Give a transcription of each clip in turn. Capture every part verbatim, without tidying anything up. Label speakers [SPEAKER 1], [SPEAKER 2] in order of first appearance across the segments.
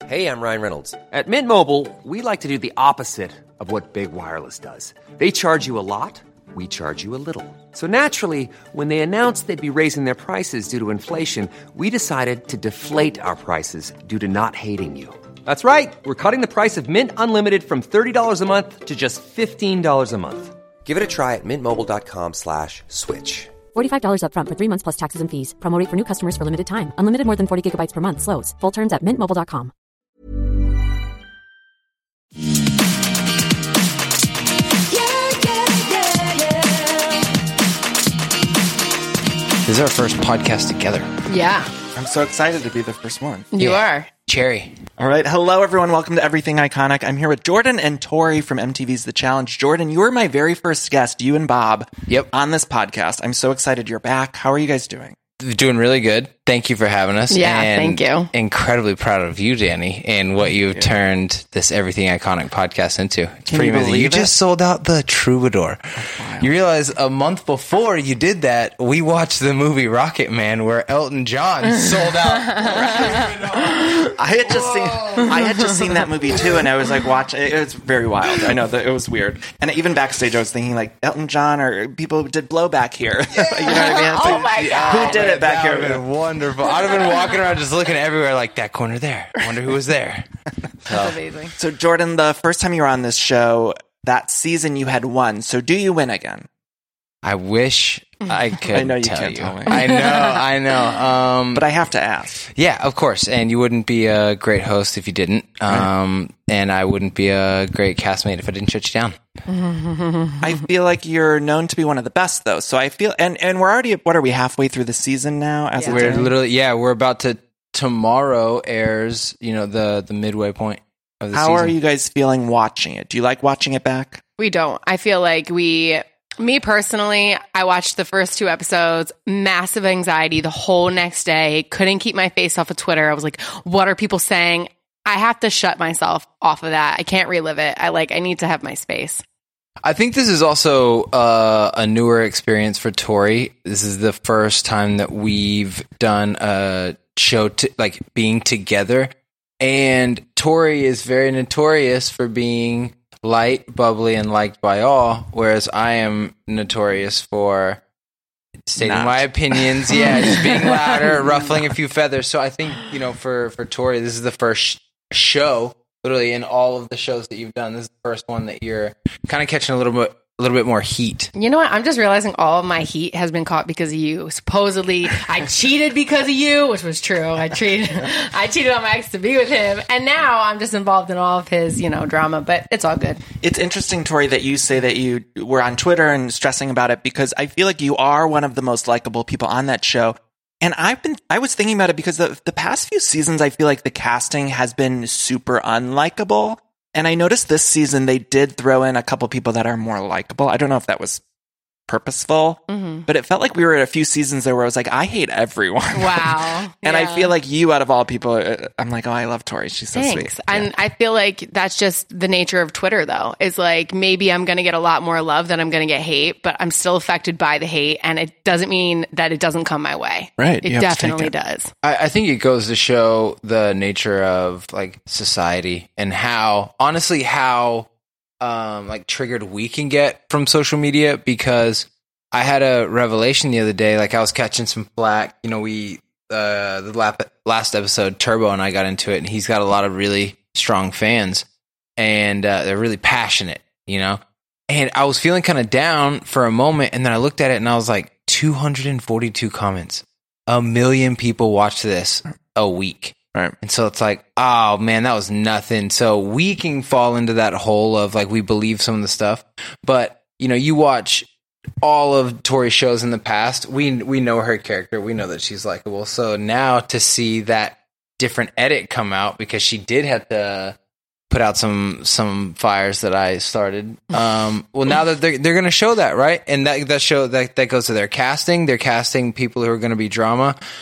[SPEAKER 1] Hey, I'm Ryan Reynolds. At Mint Mobile, we like to do the opposite of what Big Wireless does. They charge you a lot, we charge you a little. So naturally, when they announced they'd be raising their prices due to inflation, we decided to deflate our prices due to not hating you. That's right. We're cutting the price of Mint Unlimited from thirty dollars a month to just fifteen dollars a month. Give it a try at mintmobile.com slash switch.
[SPEAKER 2] forty-five dollars up front for three months plus taxes and fees. Promo rate for new customers for limited time. Unlimited more than forty gigabytes per month. Slows full terms at mint mobile dot com.
[SPEAKER 3] This is our first podcast together.
[SPEAKER 4] Yeah.
[SPEAKER 5] I'm so excited to be the first one.
[SPEAKER 4] You
[SPEAKER 3] Yeah.
[SPEAKER 4] are.
[SPEAKER 3] Cherry.
[SPEAKER 5] All right. Hello, everyone. Welcome to Everything Iconic. I'm here with Jordan and Tori from M T V's The Challenge. Jordan, you were my very first guest, you and Bob,
[SPEAKER 3] Yep.
[SPEAKER 5] on this podcast. I'm so excited you're back. How are you guys doing?
[SPEAKER 3] Doing really good. Thank you for having us.
[SPEAKER 4] Yeah,
[SPEAKER 3] and
[SPEAKER 4] thank you.
[SPEAKER 3] Incredibly proud of you, Danny, and what you've turned this Everything Iconic podcast into. It's
[SPEAKER 5] Can
[SPEAKER 3] pretty
[SPEAKER 5] you
[SPEAKER 3] amazing.
[SPEAKER 5] believe
[SPEAKER 3] You
[SPEAKER 5] it?
[SPEAKER 3] just sold out the Troubadour. You realize a month before you did that, we watched the movie Rocket Man where Elton John sold out.
[SPEAKER 5] I had just seen I had just seen that movie too, and I was like, watch. It was very wild. I know that it was weird, and even backstage, I was thinking like Elton John or people did blowback here. You know what I mean? It's
[SPEAKER 4] Oh
[SPEAKER 5] like,
[SPEAKER 4] my God.
[SPEAKER 5] who did it back
[SPEAKER 3] That
[SPEAKER 5] here?
[SPEAKER 3] would have been wonderful. I'd have been walking around just looking everywhere like that corner there. I wonder who was there.
[SPEAKER 4] That's amazing.
[SPEAKER 5] So, Jordan, the first time you were on this show, that season you had won. So, do you win again?
[SPEAKER 3] I wish I could
[SPEAKER 5] I know you
[SPEAKER 3] tell
[SPEAKER 5] can't
[SPEAKER 3] you.
[SPEAKER 5] tell me.
[SPEAKER 3] I know, I know. Um,
[SPEAKER 5] But I have to ask.
[SPEAKER 3] yeah, of course. And you wouldn't be a great host if you didn't. Um, and I wouldn't be a great castmate if I didn't shut you down.
[SPEAKER 5] I feel like you're known to be one of the best, though. So I feel, and and we're already, what are we, halfway through the season now? As
[SPEAKER 4] Yeah.
[SPEAKER 5] it's
[SPEAKER 3] We're
[SPEAKER 5] airing?
[SPEAKER 3] literally, yeah, we're about to, tomorrow airs, you know, the, the midway point of the
[SPEAKER 5] How
[SPEAKER 3] season.
[SPEAKER 5] are you guys feeling watching it? Do you like watching it back?
[SPEAKER 4] We don't. I feel like we, me personally, I watched the first two episodes, massive anxiety the whole next day, couldn't keep my face off of Twitter. I was like, what are people saying? I have to shut myself off of that. I can't relive it. I like, I need to have my space.
[SPEAKER 3] I think this is also uh, a newer experience for Tori. This is the first time that we've done a show to, like being together, and Tori is very notorious for being light, bubbly, and liked by all, whereas I am notorious for stating
[SPEAKER 5] Not.
[SPEAKER 3] my opinions. Yeah, just being louder, ruffling a few feathers. So I think, you know, for for Tori, this is the first sh- show. Literally, in all of the shows that you've done, this is the first one that you're kind of catching a little bit, a little bit more heat.
[SPEAKER 4] You know what? I'm just realizing all of my heat has been caught because of you. Supposedly, I cheated because of you, which was true. I cheated. I cheated on my ex to be with him, and now I'm just involved in all of his, you know, drama. But it's all good.
[SPEAKER 5] It's interesting, Tori, that you say that you were on Twitter and stressing about it, because I feel like you are one of the most likable people on that show. And I've been, I was thinking about it because the, the past few seasons, I feel like the casting has been super unlikable. And I noticed this season they did throw in a couple people that are more likable. I don't know if that was purposeful,
[SPEAKER 4] Mm-hmm.
[SPEAKER 5] but it felt like we were at a few seasons there where I was like, I hate everyone.
[SPEAKER 4] Wow.
[SPEAKER 5] And I
[SPEAKER 4] Yeah.
[SPEAKER 5] feel like you, out of all people, uh, I'm like, oh, I love Tori. She's so
[SPEAKER 4] Thanks.
[SPEAKER 5] sweet.
[SPEAKER 4] And I feel like that's just the nature of Twitter, though. Is like maybe I'm going to get a lot more love than I'm going to get hate, but I'm still affected by the hate, and it doesn't mean that it doesn't come my way.
[SPEAKER 5] Right.
[SPEAKER 4] It
[SPEAKER 5] You have to take
[SPEAKER 4] definitely
[SPEAKER 5] it.
[SPEAKER 4] does.
[SPEAKER 3] I, I think it goes to show the nature of like society and how, honestly, how um, like triggered we can get from social media. Because I had a revelation the other day. Like I was catching some flack. You know, we uh, the lap, last episode, Turbo and I got into it, and he's got a lot of really strong fans, and uh, they're really passionate. You know, and I was feeling kind of down for a moment, and then I looked at it and I was like, two hundred forty-two comments. A million people watch this a week.
[SPEAKER 5] Right.
[SPEAKER 3] And so it's like, oh man, that was nothing. So we can fall into that hole of like, we believe some of the stuff, but you know, you watch all of Tori's shows in the past. We, we know her character. We know that she's likable. So now to see that different edit come out, because she did have to put out some, some fires that I started. Um, well, now that they're, they're going to show that, right? And that, that show that, that goes to their casting, they're casting people who are going to be drama.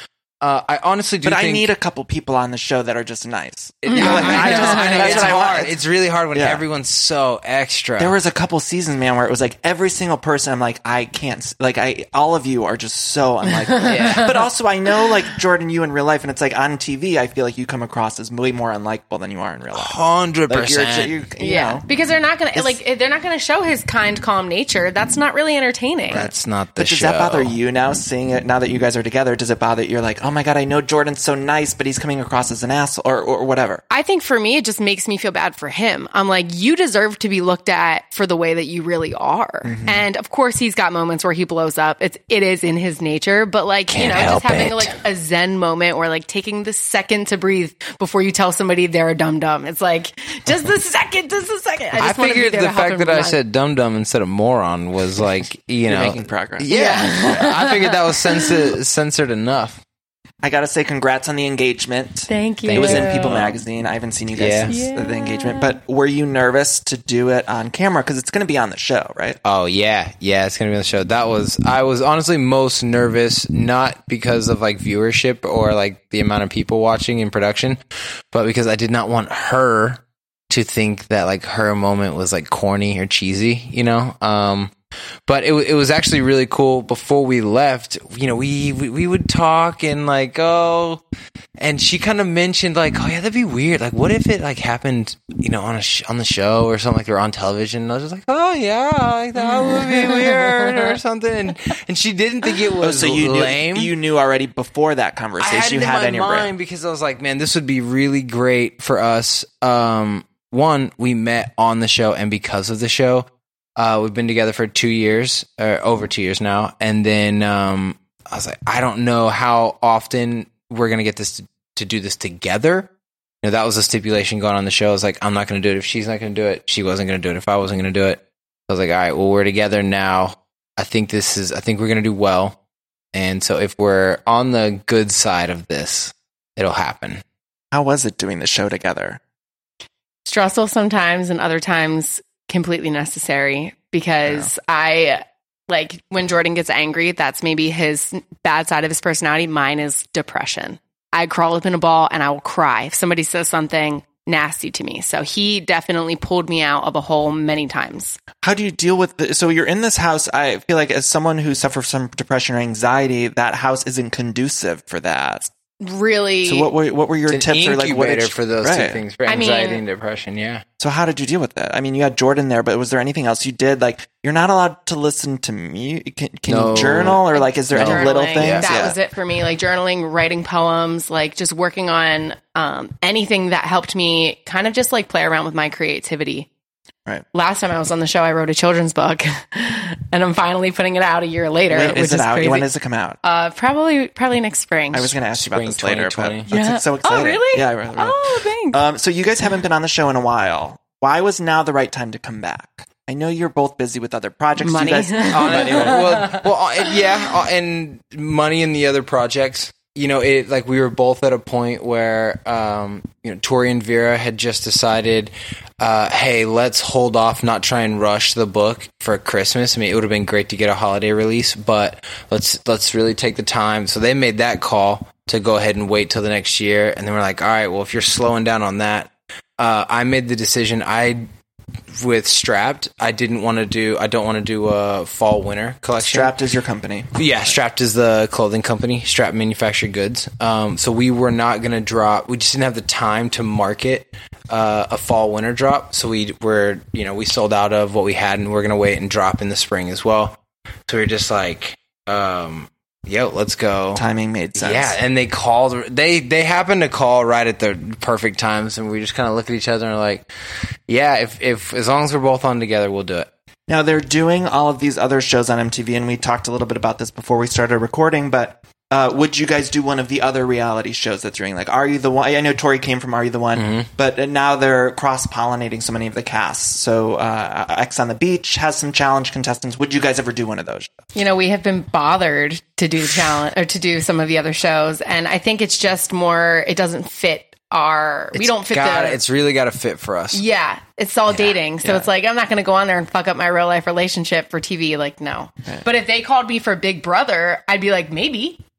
[SPEAKER 3] Uh, I honestly do
[SPEAKER 5] But
[SPEAKER 3] think...
[SPEAKER 5] I need a couple people on the show that are just nice.
[SPEAKER 3] It, I, know, I know,
[SPEAKER 5] that's
[SPEAKER 3] it's
[SPEAKER 5] what I want.
[SPEAKER 3] hard. It's really hard when
[SPEAKER 5] Yeah.
[SPEAKER 3] everyone's so extra.
[SPEAKER 5] There was a couple seasons, man, where it was like every single person. I'm like, I can't. s- Like, I all of you are just so unlikable.
[SPEAKER 3] Yeah.
[SPEAKER 5] But also, I know, like Jordan, you in real life, and it's like on T V, I feel like you come across as way more unlikable than you are in real life.
[SPEAKER 3] Hundred
[SPEAKER 5] Like, you're,
[SPEAKER 3] percent.
[SPEAKER 5] you're, you
[SPEAKER 4] Yeah,
[SPEAKER 5] know.
[SPEAKER 4] because they're not gonna
[SPEAKER 5] It's-
[SPEAKER 4] like they're not gonna show his kind, calm nature. That's not really entertaining.
[SPEAKER 3] That's not the
[SPEAKER 5] But does
[SPEAKER 3] show.
[SPEAKER 5] that bother you now, seeing it now that you guys are together? Does it bother you're like, oh my god, I know Jordan's so nice, but he's coming across as an asshole or, or whatever?
[SPEAKER 4] I think for me, it just makes me feel bad for him. I'm like, you deserve to be looked at for the way that you really are.
[SPEAKER 3] Mm-hmm.
[SPEAKER 4] And of course, he's got moments where he blows up. It's it is in his nature, but like
[SPEAKER 3] Can't
[SPEAKER 4] you know,
[SPEAKER 3] help
[SPEAKER 4] just having
[SPEAKER 3] it.
[SPEAKER 4] like a zen moment or like taking the second to breathe before you tell somebody they're a dum dum. It's like just the second, just the second. I,
[SPEAKER 3] I
[SPEAKER 4] just wanna be
[SPEAKER 3] figured
[SPEAKER 4] there
[SPEAKER 3] the
[SPEAKER 4] to help
[SPEAKER 3] fact
[SPEAKER 4] him
[SPEAKER 3] that I
[SPEAKER 4] remind-
[SPEAKER 3] said dum dum instead of moron was like, you
[SPEAKER 5] You're
[SPEAKER 3] know,
[SPEAKER 5] making progress.
[SPEAKER 3] Yeah, I figured that was censored, censored enough.
[SPEAKER 5] I gotta say, congrats on the engagement.
[SPEAKER 4] Thank you.
[SPEAKER 5] It was in People Magazine. I haven't seen you guys
[SPEAKER 3] Yeah.
[SPEAKER 5] since
[SPEAKER 4] Yeah.
[SPEAKER 5] the engagement. But were you nervous to do it on camera? Because it's going to be on the show, right?
[SPEAKER 3] Oh yeah, yeah, it's gonna be on the show. That was I was honestly most nervous, not because of like viewership or like the amount of people watching in production, but because I did not want her to think that like her moment was like corny or cheesy, you know. Um, but it w- it was actually really cool. Before we left, you know, we we, we would talk and like oh, and she kind of mentioned like oh yeah, that'd be weird. Like what if it like happened, you know, on a sh- on the show or something like or on television? And I was just like oh yeah, like that would be weird or something. And and she didn't think it
[SPEAKER 5] Oh,
[SPEAKER 3] was
[SPEAKER 5] so you
[SPEAKER 3] lame.
[SPEAKER 5] knew, you knew already before that
[SPEAKER 3] I
[SPEAKER 5] conversation.
[SPEAKER 3] had it
[SPEAKER 5] you
[SPEAKER 3] in
[SPEAKER 5] had
[SPEAKER 3] my
[SPEAKER 5] in your brain.
[SPEAKER 3] mind because I was like, man, this would be really great for us. Um, one, we met on the show, and because of the show, uh, we've been together for two years, or over two years now. And then um, I was like, I don't know how often we're gonna get this to, to do this together. You know, that was a stipulation going on the show. I was like, I'm not gonna do it if she's not gonna do it. She wasn't gonna do it if I wasn't gonna do it. I was like, all right, well, we're together now. I think this is. I think we're gonna do well. And so if we're on the good side of this, it'll happen.
[SPEAKER 5] How was it doing the show together?
[SPEAKER 4] Stressful sometimes and other times completely necessary because I like when Jordan gets angry, that's maybe his bad side of his personality. Mine is depression. I crawl up in a ball and I will cry if somebody says something nasty to me. So he definitely pulled me out of a hole many times.
[SPEAKER 5] How do you deal with the, so you're in this house? I feel like as someone who suffers from depression or anxiety, that house isn't conducive for that.
[SPEAKER 4] Really?
[SPEAKER 5] So what were what were your
[SPEAKER 3] It's an
[SPEAKER 5] tips or like what
[SPEAKER 3] incubator
[SPEAKER 5] did you-
[SPEAKER 3] for those
[SPEAKER 5] right.
[SPEAKER 3] two things, for
[SPEAKER 4] I mean-
[SPEAKER 3] anxiety and depression. Yeah.
[SPEAKER 5] So how did you deal with that? I mean, you had Jordan there, but was there anything else you did? Like, you're not allowed to listen to music. Can, can
[SPEAKER 3] No.
[SPEAKER 5] you journal or like, is there any
[SPEAKER 4] Journaling.
[SPEAKER 5] little things?
[SPEAKER 4] That
[SPEAKER 5] Yeah.
[SPEAKER 4] was it for me. Like journaling, writing poems, like just working on um, anything that helped me kind of just like play around with my creativity.
[SPEAKER 5] Right.
[SPEAKER 4] Last time I was on the show, I wrote a children's book, and I'm finally putting it out a year later.
[SPEAKER 5] Wait,
[SPEAKER 4] which
[SPEAKER 5] is it
[SPEAKER 4] is
[SPEAKER 5] out?
[SPEAKER 4] crazy.
[SPEAKER 5] When does it come out?
[SPEAKER 4] Uh, probably, probably next spring.
[SPEAKER 5] I was going to ask you about
[SPEAKER 3] Spring
[SPEAKER 5] this later, but
[SPEAKER 3] twenty twenty.
[SPEAKER 5] that's
[SPEAKER 4] Yeah.
[SPEAKER 5] so exciting.
[SPEAKER 4] Oh, really?
[SPEAKER 5] Yeah. Right, right.
[SPEAKER 4] Oh, thanks.
[SPEAKER 5] Um, so you guys haven't been on the show in a while. Why was now the right time to come back? I know you're both busy with other projects.
[SPEAKER 4] Money.
[SPEAKER 5] You guys,
[SPEAKER 3] well, well, uh, yeah, uh, and money and the other projects. You know, it like we were both at a point where, um, you know, Tori and Vera had just decided, uh, hey, let's hold off, not try and rush the book for Christmas. I mean, it would have been great to get a holiday release, but let's let's really take the time. So they made that call to go ahead and wait till the next year, and then we're like, all right, well, if you're slowing down on that, uh, I made the decision. I with Strapped, I didn't want to do. I don't want to do a fall winter collection.
[SPEAKER 5] Strapped is your company.
[SPEAKER 3] Yeah, Strapped is the clothing company. Strapped manufactured goods. Um, so we were not going to drop. We just didn't have the time to market uh, a fall winter drop. So we were, you know, we sold out of what we had, and we're going to wait and drop in the spring as well. So we are just like, um, yo, let's go.
[SPEAKER 5] Timing made sense.
[SPEAKER 3] Yeah, and they called. They they happened to call right at the perfect times, and we just kind of look at each other and are like, yeah, if if as long as we're both on together, we'll do it.
[SPEAKER 5] Now they're doing all of these other shows on M T V, and we talked a little bit about this before we started recording. But uh, would you guys do one of the other reality shows that's doing? Like, Are You the One? I know Tori came from Are You the One,
[SPEAKER 3] Mm-hmm.
[SPEAKER 5] but now they're cross pollinating so many of the casts. So uh, X on the Beach has some challenge contestants. Would you guys ever do one of those?
[SPEAKER 4] You know, we have been bothered to do challenge or to do some of the other shows, and I think it's just more. It doesn't fit our. we
[SPEAKER 3] It's
[SPEAKER 4] don't fit
[SPEAKER 3] gotta-
[SPEAKER 4] the.
[SPEAKER 3] It's really got to fit for us.
[SPEAKER 4] Yeah, it's all dating. So
[SPEAKER 3] yeah.
[SPEAKER 4] it's like, I'm not going to go on there and fuck up my real life relationship for T V. Like, no. But if they called me for Big Brother, I'd be like, maybe.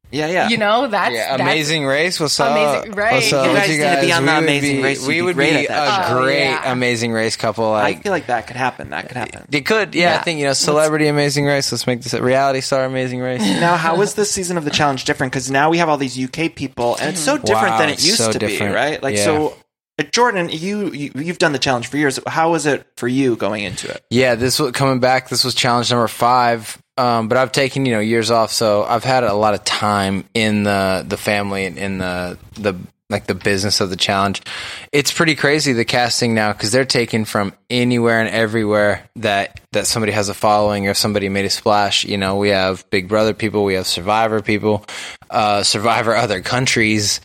[SPEAKER 5] Yeah, yeah.
[SPEAKER 4] You know, that's
[SPEAKER 3] Yeah,
[SPEAKER 4] that's,
[SPEAKER 3] Amazing Race. What's up?
[SPEAKER 4] Amazing- right.
[SPEAKER 3] What's up
[SPEAKER 5] You
[SPEAKER 3] with
[SPEAKER 5] guys
[SPEAKER 3] you
[SPEAKER 5] need to
[SPEAKER 3] guys?
[SPEAKER 5] be on
[SPEAKER 3] we
[SPEAKER 5] the
[SPEAKER 3] would
[SPEAKER 5] Amazing
[SPEAKER 3] be,
[SPEAKER 5] Race. You'd
[SPEAKER 3] We
[SPEAKER 5] be
[SPEAKER 3] would
[SPEAKER 5] great
[SPEAKER 3] be
[SPEAKER 5] at that
[SPEAKER 3] a
[SPEAKER 4] show.
[SPEAKER 3] great
[SPEAKER 4] Oh, yeah.
[SPEAKER 3] Amazing Race couple. Like
[SPEAKER 5] I feel like that could happen. That could happen.
[SPEAKER 3] it could. Yeah,
[SPEAKER 4] Yeah.
[SPEAKER 3] I think you know, celebrity Amazing Race. Let's make this a reality star Amazing Race.
[SPEAKER 5] Now, how is this season of the challenge different? Because now we have all these U K people, and it's so different
[SPEAKER 3] Wow,
[SPEAKER 5] than it
[SPEAKER 3] it's
[SPEAKER 5] used
[SPEAKER 3] so
[SPEAKER 5] to
[SPEAKER 3] different.
[SPEAKER 5] be, right? Like,
[SPEAKER 3] Yeah.
[SPEAKER 5] so, uh, Jordan, you, you you've done the challenge for years. How was it for you going into it?
[SPEAKER 3] Yeah, this was coming back. This was challenge number five. Um, but I've taken, you know, years off, so I've had a lot of time in the the family and in the the like the business of the challenge. It's pretty crazy, the casting now, because they're taken from anywhere and everywhere that that somebody has a following or somebody made a splash. You know, we have Big Brother people, we have Survivor people, uh, Survivor other countries.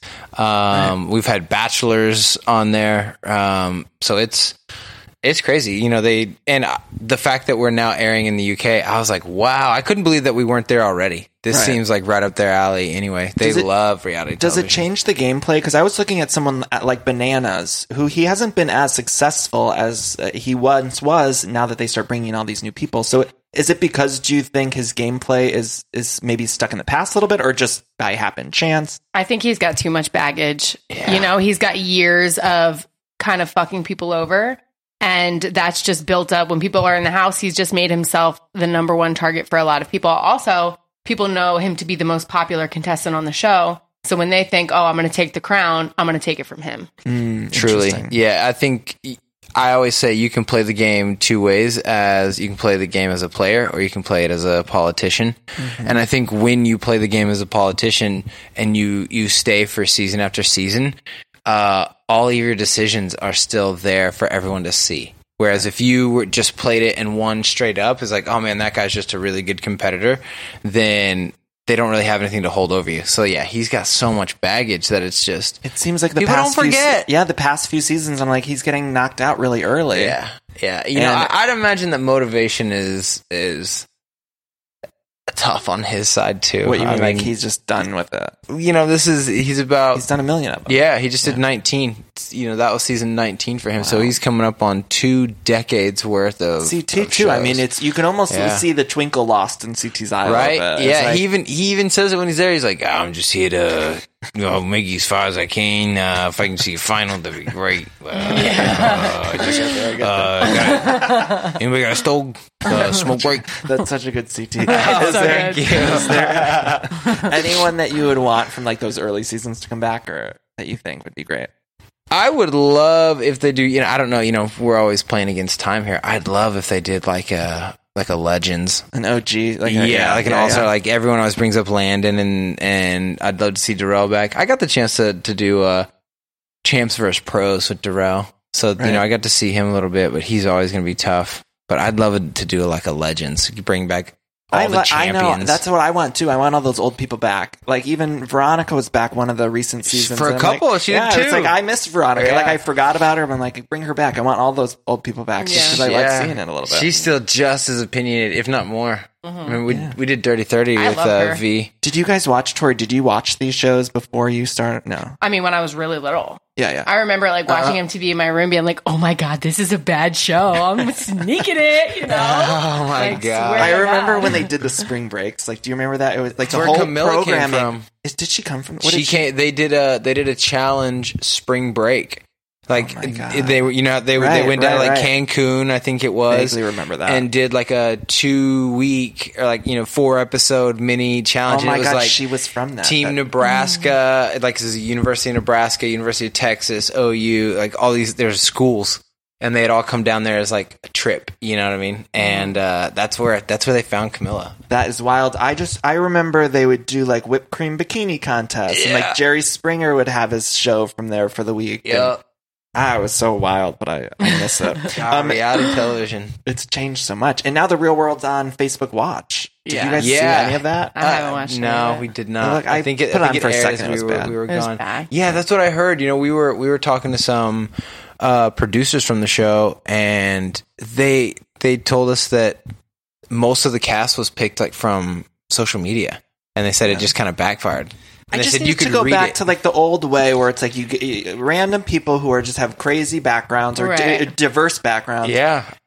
[SPEAKER 3] Um, we've had bachelors on there, um, so it's. It's crazy, you know, they, and the fact that we're now airing in the U K, I was like, wow, I couldn't believe that we weren't there already. This
[SPEAKER 5] Right.
[SPEAKER 3] seems like right up their alley anyway. They
[SPEAKER 5] Does it-
[SPEAKER 3] love reality
[SPEAKER 5] Does it
[SPEAKER 3] television.
[SPEAKER 5] change the gameplay? Because I was looking at someone like Bananas, who he hasn't been as successful as uh, he once was. Now that they start bringing all these new people, so is it because do you think his gameplay is is maybe stuck in the past a little bit, or just by happen chance?
[SPEAKER 4] I think he's got too much baggage. You know, he's got years of kind of fucking people over. And that's just built up. When people are in the house, he's just made himself the number one target for a lot of people. Also, people know him to be the most popular contestant on the show. So when they think, oh, I'm going to take the crown, I'm going to take it from him.
[SPEAKER 5] Mm,
[SPEAKER 3] Truly.
[SPEAKER 5] interesting.
[SPEAKER 3] Yeah, I think I always say you can play the game two ways, as you can play the game as a player or you can play it as a politician. Mm-hmm. And I think when you play the game as a politician and you, you stay for season after season, uh, all of your decisions are still there for everyone to see. Whereas if you were just played it and won straight up, is like, oh man, that guy's just a really good competitor, then they don't really have anything to hold over you. So yeah, he's got so much baggage that it's just,
[SPEAKER 5] It seems like the
[SPEAKER 3] People
[SPEAKER 5] past
[SPEAKER 3] don't
[SPEAKER 5] few se-
[SPEAKER 3] forget.
[SPEAKER 5] yeah, the past few seasons, I'm like, he's getting knocked out really early.
[SPEAKER 3] yeah, yeah. You know,
[SPEAKER 5] And-
[SPEAKER 3] I, I'd imagine that motivation is is tough on his side too.
[SPEAKER 5] What you
[SPEAKER 3] I
[SPEAKER 5] mean, like
[SPEAKER 3] mean,
[SPEAKER 5] he's just done with it?
[SPEAKER 3] you know, this is he's about
[SPEAKER 5] He's done a million of them.
[SPEAKER 3] yeah, he just did nineteen. You know, that was season nineteen for him. So he's coming up on two decades worth of
[SPEAKER 5] C T
[SPEAKER 3] of
[SPEAKER 5] too. I
[SPEAKER 3] shows.
[SPEAKER 5] mean, it's you can almost
[SPEAKER 3] Yeah.
[SPEAKER 5] see the twinkle lost in C T's eye, a
[SPEAKER 3] right.
[SPEAKER 5] little bit. It's
[SPEAKER 3] Yeah,
[SPEAKER 5] like-
[SPEAKER 3] he even he even says it when he's there. He's like, I'm just here to you know make you as far as I can. Uh, if I can see a final, that'd be great. Uh, uh, just, uh, got, anybody got a stove? Uh, smoke break?
[SPEAKER 5] That's such a good C T. Is
[SPEAKER 4] so
[SPEAKER 5] there,
[SPEAKER 4] good.
[SPEAKER 5] is there anyone that you would want from like those early seasons to come back, or that you think would be great?
[SPEAKER 3] I would love if they do. You know, I don't know. You know, we're always playing against time here. I'd love if they did like a like a Legends.
[SPEAKER 5] An O G, like
[SPEAKER 3] Yeah,
[SPEAKER 5] a, yeah,
[SPEAKER 3] like an
[SPEAKER 5] yeah,
[SPEAKER 3] all star.
[SPEAKER 5] yeah.
[SPEAKER 3] Like everyone always brings up Landon, and and I'd love to see Darrell back. I got the chance to to do uh, champs versus pros with Darrell, so
[SPEAKER 5] Right.
[SPEAKER 3] you know I got to see him a little bit. But he's always going to be tough. But I'd love it to do like a Legends. You could bring back all
[SPEAKER 5] I,
[SPEAKER 3] the
[SPEAKER 5] li- I
[SPEAKER 3] champions.
[SPEAKER 5] know that's what I want too. I want all those old people back. Like even Veronica was back one of the recent seasons
[SPEAKER 3] For a
[SPEAKER 5] and I'm
[SPEAKER 3] couple,
[SPEAKER 5] Like,
[SPEAKER 3] she did
[SPEAKER 5] yeah,
[SPEAKER 3] too.
[SPEAKER 5] It's like I missed Veronica.
[SPEAKER 3] Yeah.
[SPEAKER 5] Like I forgot about her. But I'm like, bring her back. I want all those old people back just because I like
[SPEAKER 3] Yeah.
[SPEAKER 5] seeing it a little bit.
[SPEAKER 3] She's still just as opinionated, if not more. I mean, we we did Dirty Thirty
[SPEAKER 4] I
[SPEAKER 3] with
[SPEAKER 4] love
[SPEAKER 3] uh,
[SPEAKER 4] her.
[SPEAKER 3] V.
[SPEAKER 5] Did you guys watch Tori? Did you watch these shows before you started? No.
[SPEAKER 4] I mean, when I was really little.
[SPEAKER 5] Yeah, yeah.
[SPEAKER 4] I remember like watching
[SPEAKER 3] Uh-huh.
[SPEAKER 4] M T V in my room being like, oh my God, this is a bad show. I'm sneaking it, you know?
[SPEAKER 3] Oh my
[SPEAKER 4] Like,
[SPEAKER 3] God.
[SPEAKER 4] swear
[SPEAKER 5] I
[SPEAKER 4] to
[SPEAKER 5] remember
[SPEAKER 4] God.
[SPEAKER 5] when they did the spring breaks. Like, do you remember that? It was like
[SPEAKER 3] That's
[SPEAKER 5] the
[SPEAKER 3] where
[SPEAKER 5] whole
[SPEAKER 3] Camilla came
[SPEAKER 5] programming.
[SPEAKER 3] from.
[SPEAKER 5] Is, did she come from? What
[SPEAKER 3] She
[SPEAKER 5] did she,
[SPEAKER 3] came. They did a they did a challenge spring break. Like
[SPEAKER 5] Oh my God.
[SPEAKER 3] they were, you know, they were
[SPEAKER 5] Right,
[SPEAKER 3] they went down
[SPEAKER 5] right,
[SPEAKER 3] to like
[SPEAKER 5] right.
[SPEAKER 3] Cancun, I think it was.
[SPEAKER 5] Vaguely remember that.
[SPEAKER 3] And did like a two week or like you know four episode mini challenge.
[SPEAKER 5] Oh my
[SPEAKER 3] and it was
[SPEAKER 5] God,
[SPEAKER 3] like
[SPEAKER 5] she was from that.
[SPEAKER 3] Team
[SPEAKER 5] That-
[SPEAKER 3] Nebraska, like this is University of Nebraska, University of Texas, O U, like all these. There's schools, and they had all come down there as like a trip. You know what I mean? And uh, that's where that's where they found Camilla.
[SPEAKER 5] That is wild. I just I remember they would do like whipped cream bikini contests, and
[SPEAKER 3] Yeah.
[SPEAKER 5] like Jerry Springer would have his show from there for the week.
[SPEAKER 3] Yeah,
[SPEAKER 5] And, ah, it was so wild, but I, I miss it.
[SPEAKER 3] um,
[SPEAKER 5] um,
[SPEAKER 3] reality television.
[SPEAKER 5] it's changed so much, and now the Real World's on Facebook Watch. Did
[SPEAKER 3] Yeah.
[SPEAKER 5] you guys
[SPEAKER 3] Yeah.
[SPEAKER 5] see any of that?
[SPEAKER 4] I haven't watched it
[SPEAKER 3] No,
[SPEAKER 4] yet.
[SPEAKER 3] we did not.
[SPEAKER 5] Look, I
[SPEAKER 3] I think it,
[SPEAKER 5] put
[SPEAKER 3] I
[SPEAKER 5] it
[SPEAKER 3] think
[SPEAKER 5] on for a
[SPEAKER 3] aired
[SPEAKER 5] second,
[SPEAKER 3] as
[SPEAKER 5] it was
[SPEAKER 3] we were,
[SPEAKER 5] bad.
[SPEAKER 3] we were
[SPEAKER 4] It was
[SPEAKER 3] gone.
[SPEAKER 4] bad.
[SPEAKER 3] Yeah, that's what I heard. You know, we were we were talking to some uh, producers from the show, and they they told us that most of the cast was picked like from social media, and they said it just kind of backfired.
[SPEAKER 5] I
[SPEAKER 3] And they
[SPEAKER 5] just
[SPEAKER 3] said
[SPEAKER 5] need
[SPEAKER 3] you could
[SPEAKER 5] to go
[SPEAKER 3] read
[SPEAKER 5] back
[SPEAKER 3] it.
[SPEAKER 5] to like the old way where it's like you get random people who are just have crazy backgrounds or di-
[SPEAKER 4] Right.
[SPEAKER 5] diverse backgrounds.
[SPEAKER 3] Yeah,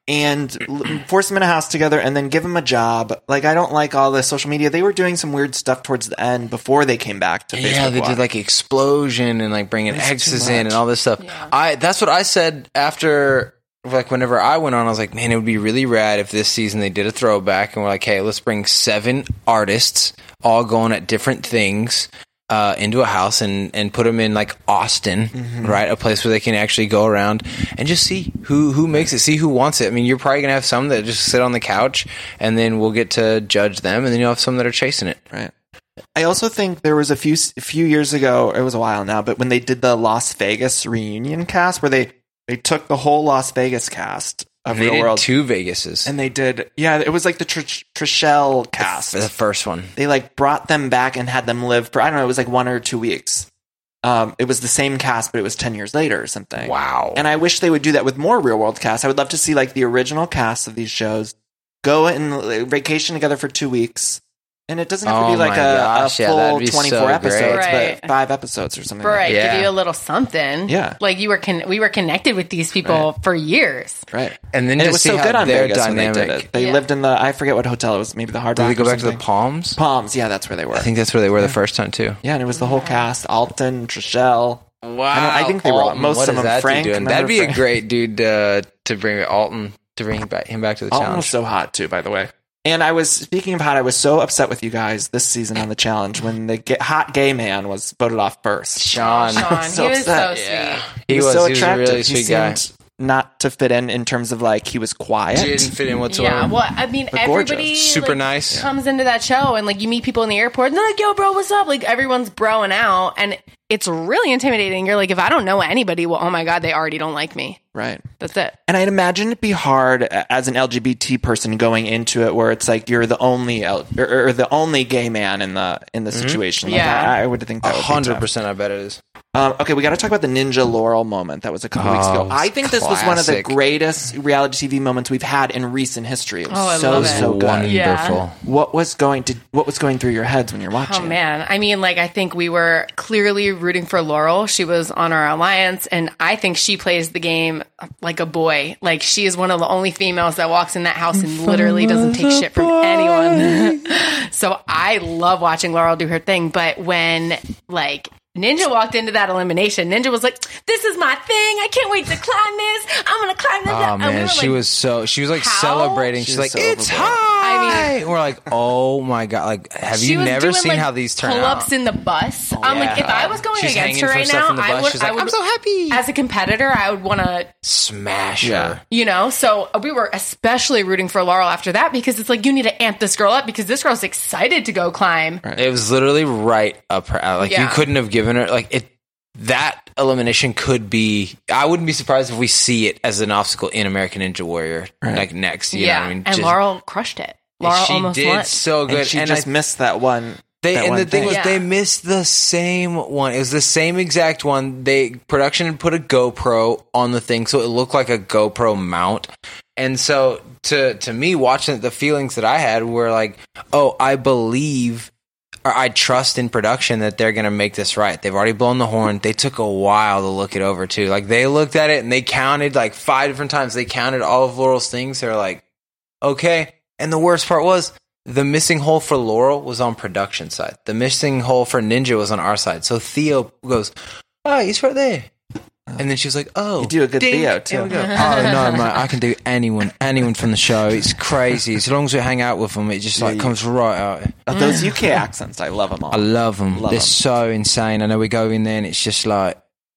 [SPEAKER 5] and l- force them in a house together and then give them a job. Like, I don't like all the social media. They were doing some weird stuff towards the end before they came back to Facebook
[SPEAKER 3] Yeah, they
[SPEAKER 5] Watch.
[SPEAKER 3] did like explosion and like bringing
[SPEAKER 5] It's too
[SPEAKER 3] exes in and
[SPEAKER 5] much.
[SPEAKER 3] all this stuff.
[SPEAKER 4] Yeah.
[SPEAKER 3] I that's what I said after, like, whenever I went on, I was like, man, it would be really rad if this season they did a throwback and we're like, hey, let's bring seven artists all going at different things uh, into a house and, and put them in like Austin,
[SPEAKER 5] Mm-hmm.
[SPEAKER 3] right? A place where they can actually go around and just see who, who makes it, see who wants it. I mean, you're probably going to have some that just sit on the couch and then we'll get to judge them. And then you'll have some that are chasing it.
[SPEAKER 5] Right. I also think there was a few a few years ago, it was a while now, but when they did the Las Vegas reunion cast, where they, they took the whole Las Vegas cast of
[SPEAKER 3] And they
[SPEAKER 5] Real
[SPEAKER 3] did
[SPEAKER 5] World,
[SPEAKER 3] two Vegases.
[SPEAKER 5] and they did, yeah, it was like the Tr- Trishelle cast.
[SPEAKER 3] the first one.
[SPEAKER 5] They like brought them back and had them live for, I don't know, it was like one or two weeks. Um, it was the same cast, but it was ten years later or something.
[SPEAKER 3] Wow.
[SPEAKER 5] And I wish they would do that with more Real World casts. I would love to see like the original cast of these shows go and vacation together for two weeks. And it doesn't have to
[SPEAKER 3] Oh
[SPEAKER 5] be like
[SPEAKER 3] my
[SPEAKER 5] a,
[SPEAKER 3] gosh,
[SPEAKER 5] a
[SPEAKER 3] yeah,
[SPEAKER 5] full
[SPEAKER 3] that'd be
[SPEAKER 5] twenty-four
[SPEAKER 3] so
[SPEAKER 5] episodes,
[SPEAKER 3] great.
[SPEAKER 4] Right.
[SPEAKER 5] but five episodes or something.
[SPEAKER 4] Right,
[SPEAKER 5] Like
[SPEAKER 3] Yeah.
[SPEAKER 4] give you a little something.
[SPEAKER 5] Yeah.
[SPEAKER 4] like you were con- we were connected with these people
[SPEAKER 5] Right.
[SPEAKER 4] for years.
[SPEAKER 5] that. Right.
[SPEAKER 3] And then
[SPEAKER 5] And
[SPEAKER 3] to
[SPEAKER 5] it was
[SPEAKER 3] see
[SPEAKER 5] so
[SPEAKER 3] how
[SPEAKER 5] good on
[SPEAKER 3] their
[SPEAKER 5] Vegas when they did
[SPEAKER 3] dynamic.
[SPEAKER 5] it. They
[SPEAKER 4] Yeah.
[SPEAKER 5] lived in the, I forget what hotel it was, maybe the Hard
[SPEAKER 3] Did
[SPEAKER 5] Rock
[SPEAKER 3] we go
[SPEAKER 5] or
[SPEAKER 3] back to the
[SPEAKER 5] something.
[SPEAKER 3] Palms?
[SPEAKER 5] Palms? Yeah, that's where they were.
[SPEAKER 3] I think that's where they were the first time too.
[SPEAKER 5] Yeah, and it was the whole cast: Alton, Trishelle.
[SPEAKER 3] Wow,
[SPEAKER 5] I, don't- I think they were
[SPEAKER 3] Alton,
[SPEAKER 5] most
[SPEAKER 3] what
[SPEAKER 5] of
[SPEAKER 3] is
[SPEAKER 5] them.
[SPEAKER 3] that dude
[SPEAKER 5] Frank,
[SPEAKER 3] doing?
[SPEAKER 5] remember
[SPEAKER 3] That'd be
[SPEAKER 5] Frank?
[SPEAKER 3] a great dude uh, to bring Alton to bring him back, him back to the
[SPEAKER 5] Alton
[SPEAKER 3] challenge.
[SPEAKER 5] was so hot too, by the way. And I was speaking of hot. I was so upset with you guys this season on the challenge when the ga- hot gay man was voted off first.
[SPEAKER 3] Sean,
[SPEAKER 4] Sean,
[SPEAKER 5] So
[SPEAKER 4] he was so
[SPEAKER 5] upset.
[SPEAKER 4] sweet.
[SPEAKER 3] yeah,
[SPEAKER 5] He,
[SPEAKER 3] he
[SPEAKER 5] was,
[SPEAKER 3] was.
[SPEAKER 5] so
[SPEAKER 3] he was a
[SPEAKER 5] attractive.
[SPEAKER 3] really sweet
[SPEAKER 5] he
[SPEAKER 3] guy.
[SPEAKER 5] seemed not to fit in in terms of like he was quiet.
[SPEAKER 3] Didn't fit in whatsoever.
[SPEAKER 4] Yeah, well, I mean,
[SPEAKER 5] But
[SPEAKER 4] everybody
[SPEAKER 5] gorgeous.
[SPEAKER 3] Super
[SPEAKER 4] like,
[SPEAKER 3] nice.
[SPEAKER 4] comes into that show, and like you meet people in the airport, and they're like, "Yo, bro, what's up?" Like everyone's broing out, and it's really intimidating. You're like, if I don't know anybody, well, oh my god, they already don't like me.
[SPEAKER 5] Right.
[SPEAKER 4] That's it.
[SPEAKER 5] And I'd imagine it'd be hard as an L G B T person going into it, where it's like you're the only L- or, or the only gay man in the in the situation. Like,
[SPEAKER 4] Yeah.
[SPEAKER 5] I, I would think
[SPEAKER 3] A
[SPEAKER 5] that would be
[SPEAKER 3] hundred
[SPEAKER 5] tough.
[SPEAKER 3] percent, I bet it is.
[SPEAKER 5] Um, okay, we got to talk about the Ninja Laurel moment that was a couple weeks ago.
[SPEAKER 3] Oh,
[SPEAKER 5] I think this was one of the
[SPEAKER 3] classic.
[SPEAKER 5] greatest reality T V moments we've had in recent history. It was
[SPEAKER 4] Oh, I
[SPEAKER 5] so
[SPEAKER 4] love it.
[SPEAKER 5] so good.
[SPEAKER 3] Wonderful.
[SPEAKER 4] Yeah.
[SPEAKER 5] What was going to what was going through your heads when you're watching?
[SPEAKER 4] Oh man, I mean, like I think we were clearly rooting for Laurel. She was on our alliance, and I think she plays the game like a boy. Like she is one of the only females that walks in that house and literally doesn't take shit from anyone. So I love watching Laurel do her thing. But when like Ninja walked into that elimination, Ninja was like, "This is my thing. I can't wait to climb this. I'm gonna climb this."
[SPEAKER 3] Oh
[SPEAKER 4] And we
[SPEAKER 3] man,
[SPEAKER 4] were
[SPEAKER 3] she
[SPEAKER 4] like,
[SPEAKER 3] was so she was like
[SPEAKER 4] how?
[SPEAKER 3] celebrating.
[SPEAKER 5] She
[SPEAKER 3] She's
[SPEAKER 5] was
[SPEAKER 3] like,
[SPEAKER 5] so
[SPEAKER 3] "It's
[SPEAKER 5] overboard.
[SPEAKER 3] high!"
[SPEAKER 4] I
[SPEAKER 3] And we're like, "Oh my god!" Like, have
[SPEAKER 4] She
[SPEAKER 3] you
[SPEAKER 4] was
[SPEAKER 3] never
[SPEAKER 4] doing,
[SPEAKER 3] seen
[SPEAKER 4] like,
[SPEAKER 3] how these turn
[SPEAKER 4] pull-ups
[SPEAKER 3] out?
[SPEAKER 4] in the bus. I'm like, if I was going
[SPEAKER 3] She's
[SPEAKER 4] against
[SPEAKER 3] hanging
[SPEAKER 4] her
[SPEAKER 3] from
[SPEAKER 4] right
[SPEAKER 3] stuff
[SPEAKER 4] now,
[SPEAKER 3] in the
[SPEAKER 4] I
[SPEAKER 3] bus.
[SPEAKER 4] would.
[SPEAKER 3] She's like,
[SPEAKER 4] I would
[SPEAKER 3] "I'm so happy."
[SPEAKER 4] As a competitor, I would want to,
[SPEAKER 3] Smash
[SPEAKER 5] Yeah.
[SPEAKER 3] her.
[SPEAKER 4] you know. So we were especially rooting for Laurel after that because it's like you need to amp this girl up because this girl's excited to go climb.
[SPEAKER 3] It was literally right up her alley. Like you
[SPEAKER 4] Yeah.
[SPEAKER 3] couldn't have given her like it. That elimination could be. I wouldn't be surprised if we see it as an obstacle in American Ninja Warrior like next. You
[SPEAKER 4] yeah,
[SPEAKER 3] know what I mean?
[SPEAKER 4] and
[SPEAKER 3] Just-
[SPEAKER 4] Laurel crushed it. Laurel
[SPEAKER 3] she
[SPEAKER 4] almost
[SPEAKER 3] did
[SPEAKER 4] won.
[SPEAKER 3] so good,
[SPEAKER 5] And she
[SPEAKER 3] and
[SPEAKER 5] just
[SPEAKER 3] I,
[SPEAKER 5] missed that one.
[SPEAKER 3] They
[SPEAKER 5] that
[SPEAKER 3] and
[SPEAKER 5] one
[SPEAKER 3] the thing was
[SPEAKER 4] Yeah.
[SPEAKER 3] they missed the same one. It was the same exact one. They production had put a GoPro on the thing, so it looked like a GoPro mount. And so to to me, watching it, the feelings that I had were like, oh, I believe or I trust in production that they're gonna make this right. They've already blown the horn. They took a while to look it over too. Like they looked at it and they counted like five different times. They counted all of Laurel's things. They're like, okay. And the worst part was the missing hole for Laurel was on production side. The missing hole for Ninja was on our side. So Theo goes, oh, he's right there. And then she was like, oh.
[SPEAKER 5] You do a good
[SPEAKER 3] ding.
[SPEAKER 5] Theo,
[SPEAKER 3] And
[SPEAKER 5] too.
[SPEAKER 3] we go, oh, no, mate, I can do anyone, anyone from the show. It's crazy. As long as we hang out with them, it just like
[SPEAKER 5] you-
[SPEAKER 3] comes right out.
[SPEAKER 5] Uh, those U K accents, I love them all.
[SPEAKER 3] I love them.
[SPEAKER 5] Love
[SPEAKER 3] They're
[SPEAKER 5] 'em.
[SPEAKER 3] so insane. I know we go in there and it's just like,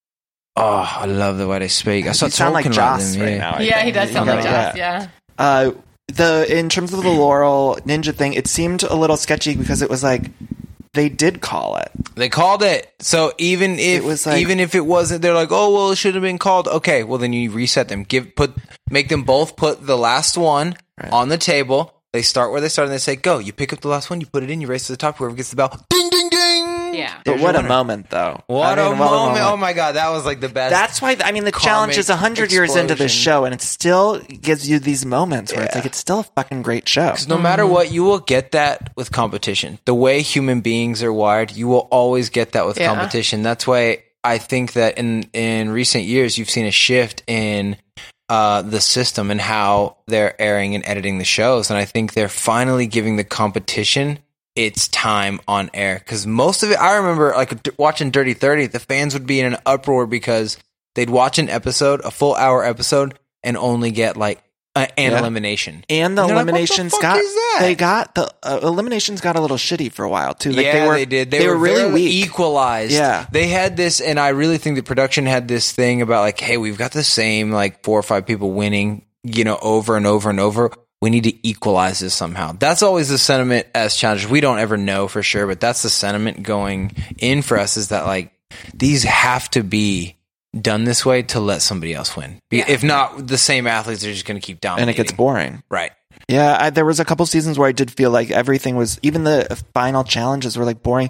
[SPEAKER 3] oh, I love the way they speak. I
[SPEAKER 5] You
[SPEAKER 3] start
[SPEAKER 5] sound like
[SPEAKER 3] talking
[SPEAKER 5] Joss
[SPEAKER 3] them,
[SPEAKER 5] right
[SPEAKER 3] yeah.
[SPEAKER 5] now. I
[SPEAKER 4] yeah,
[SPEAKER 5] think.
[SPEAKER 4] he does
[SPEAKER 5] You
[SPEAKER 4] sound
[SPEAKER 5] got
[SPEAKER 4] like
[SPEAKER 5] that.
[SPEAKER 4] Joss. Yeah.
[SPEAKER 5] Uh, the in terms of the Laurel Ninja thing, it seemed a little sketchy because it was like they did call it.
[SPEAKER 3] They called it. So even if
[SPEAKER 5] It was like-
[SPEAKER 3] even if it wasn't, they're like, oh well, it should have been called. Okay, well then you reset them. Give put make them both put the last one
[SPEAKER 5] Right.
[SPEAKER 3] on the table. They start where they start and they say, go. You pick up the last one, you put it in, you race to the top. Whoever gets the bell, ding ding ding.
[SPEAKER 4] Yeah.
[SPEAKER 5] But
[SPEAKER 3] There's
[SPEAKER 5] what
[SPEAKER 3] your
[SPEAKER 5] a
[SPEAKER 3] winner.
[SPEAKER 5] moment, though!
[SPEAKER 3] What,
[SPEAKER 5] I mean,
[SPEAKER 3] a moment. Oh my god, that was like the best.
[SPEAKER 5] That's why I mean the challenge is a
[SPEAKER 3] Karmic
[SPEAKER 5] hundred years into the
[SPEAKER 3] explosion.
[SPEAKER 5] show, and it still gives you these moments where it's
[SPEAKER 3] Yeah.
[SPEAKER 5] like it's still a fucking great show.
[SPEAKER 3] Because no matter what, you will get that with competition. The way human beings are wired, you will always get that with
[SPEAKER 4] Yeah.
[SPEAKER 3] competition. That's why I think that in in recent years, you've seen a shift in uh, the system and how they're airing and editing the shows. And I think they're finally giving the competition its time on air. Because most of it, I remember like d- watching Dirty thirty, the fans would be in an uproar because they'd watch an episode, a full hour episode, and only get like uh, an
[SPEAKER 5] Yeah.
[SPEAKER 3] elimination.
[SPEAKER 5] And the
[SPEAKER 3] And they're like, what the
[SPEAKER 5] eliminations
[SPEAKER 3] fuck
[SPEAKER 5] got
[SPEAKER 3] is that?
[SPEAKER 5] they got the uh, eliminations got a little shitty for a while too. Like,
[SPEAKER 3] yeah,
[SPEAKER 5] they, were,
[SPEAKER 3] they did. They,
[SPEAKER 5] They,
[SPEAKER 3] were,
[SPEAKER 5] were really
[SPEAKER 3] very
[SPEAKER 5] weak.
[SPEAKER 3] equalized.
[SPEAKER 5] Yeah.
[SPEAKER 3] They had this, and I really think the production had this thing about like, hey, we've got the same like four or five people winning, you know, over and over and over. We need to equalize this somehow. That's always the sentiment as challengers. We don't ever know for sure, but that's the sentiment going in for us, is that like these have to be done this way to let somebody else win. Be- If not, the same athletes are just going to keep dominating.
[SPEAKER 5] and it gets boring.
[SPEAKER 3] Right.
[SPEAKER 5] Yeah, I, there was a couple seasons where I did feel like everything was, even the final challenges were like boring.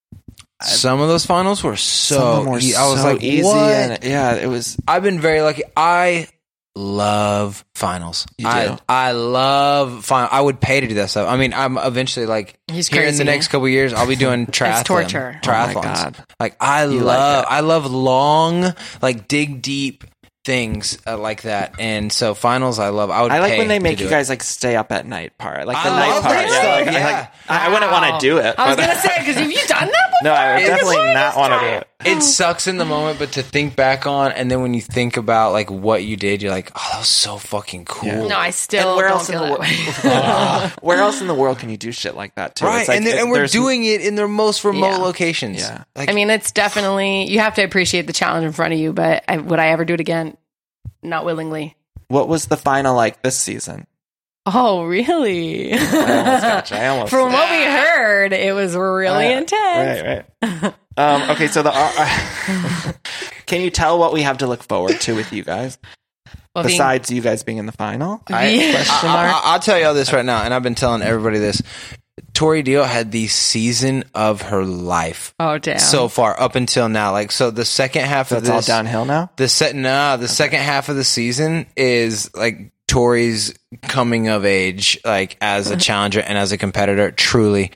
[SPEAKER 3] Some of those finals were
[SPEAKER 5] Some of
[SPEAKER 3] so
[SPEAKER 5] them were
[SPEAKER 3] e- I was
[SPEAKER 5] so
[SPEAKER 3] like,
[SPEAKER 5] easy.
[SPEAKER 3] what?
[SPEAKER 5] And yeah, it was.
[SPEAKER 3] I've been very lucky. I love finals.
[SPEAKER 5] You do?
[SPEAKER 3] I I love final. I would pay to do that stuff. I mean, I'm eventually like
[SPEAKER 4] He's
[SPEAKER 3] here in
[SPEAKER 4] crazy.
[SPEAKER 3] the next couple of years, I'll be doing triathlon.
[SPEAKER 4] torture.
[SPEAKER 5] Oh my
[SPEAKER 3] Triathlons.
[SPEAKER 5] God.
[SPEAKER 3] Like I
[SPEAKER 5] You like
[SPEAKER 3] love,
[SPEAKER 5] it.
[SPEAKER 3] I love long, like dig deep things uh, like that. And so finals, I love. I would.
[SPEAKER 5] I like
[SPEAKER 3] pay
[SPEAKER 5] when they
[SPEAKER 3] to
[SPEAKER 5] make
[SPEAKER 3] do
[SPEAKER 5] you
[SPEAKER 3] it.
[SPEAKER 5] guys like stay up at night part, like the
[SPEAKER 3] I
[SPEAKER 5] night
[SPEAKER 3] love
[SPEAKER 5] part.
[SPEAKER 3] that
[SPEAKER 5] Yeah,
[SPEAKER 3] stuff,
[SPEAKER 5] like, I-
[SPEAKER 3] yeah.
[SPEAKER 5] like, I, I wouldn't want to do it.
[SPEAKER 4] I was
[SPEAKER 5] but-
[SPEAKER 4] gonna say, because have you done that before?
[SPEAKER 5] no, I would
[SPEAKER 3] It's
[SPEAKER 5] definitely
[SPEAKER 3] like
[SPEAKER 5] not want to do it.
[SPEAKER 3] It sucks in the moment, but to think back on, and then when you think about like what you did, you're like, oh, that was so fucking cool.
[SPEAKER 5] Yeah.
[SPEAKER 4] No, I still
[SPEAKER 5] And where
[SPEAKER 4] don't
[SPEAKER 5] else in
[SPEAKER 4] feel
[SPEAKER 5] the
[SPEAKER 4] that
[SPEAKER 5] world?
[SPEAKER 4] way.
[SPEAKER 5] Where else in the world can you do shit like that too?
[SPEAKER 3] Right,
[SPEAKER 5] It's like,
[SPEAKER 3] and, then,
[SPEAKER 5] it-
[SPEAKER 3] and we're
[SPEAKER 5] there's-
[SPEAKER 3] doing it in their most remote
[SPEAKER 4] Yeah.
[SPEAKER 3] locations.
[SPEAKER 5] Yeah.
[SPEAKER 3] like,
[SPEAKER 4] I mean, it's definitely, you have to appreciate the challenge in front of you, but I, would I ever do it again? Not willingly.
[SPEAKER 5] What was the final like this season?
[SPEAKER 4] Oh, really?
[SPEAKER 5] I almost got you. I almost
[SPEAKER 4] From what we heard, it was really
[SPEAKER 5] Uh,
[SPEAKER 4] intense.
[SPEAKER 5] Right, right. um, okay, so the uh, can you tell what we have to look forward to with you guys
[SPEAKER 4] Well, being-
[SPEAKER 5] besides you guys being in the final?
[SPEAKER 3] I,
[SPEAKER 4] Yeah.
[SPEAKER 3] question mark? I, will tell you all this right now, and I've been telling everybody this. Tori Deal had the season of her life
[SPEAKER 4] oh, damn.
[SPEAKER 3] so far up until now. Like, so the second half
[SPEAKER 5] So
[SPEAKER 3] of
[SPEAKER 5] it's all
[SPEAKER 3] this,
[SPEAKER 5] downhill now.
[SPEAKER 3] the set, nah, the second half of the season is like Tori's coming of age, like as a challenger and as a competitor. Truly,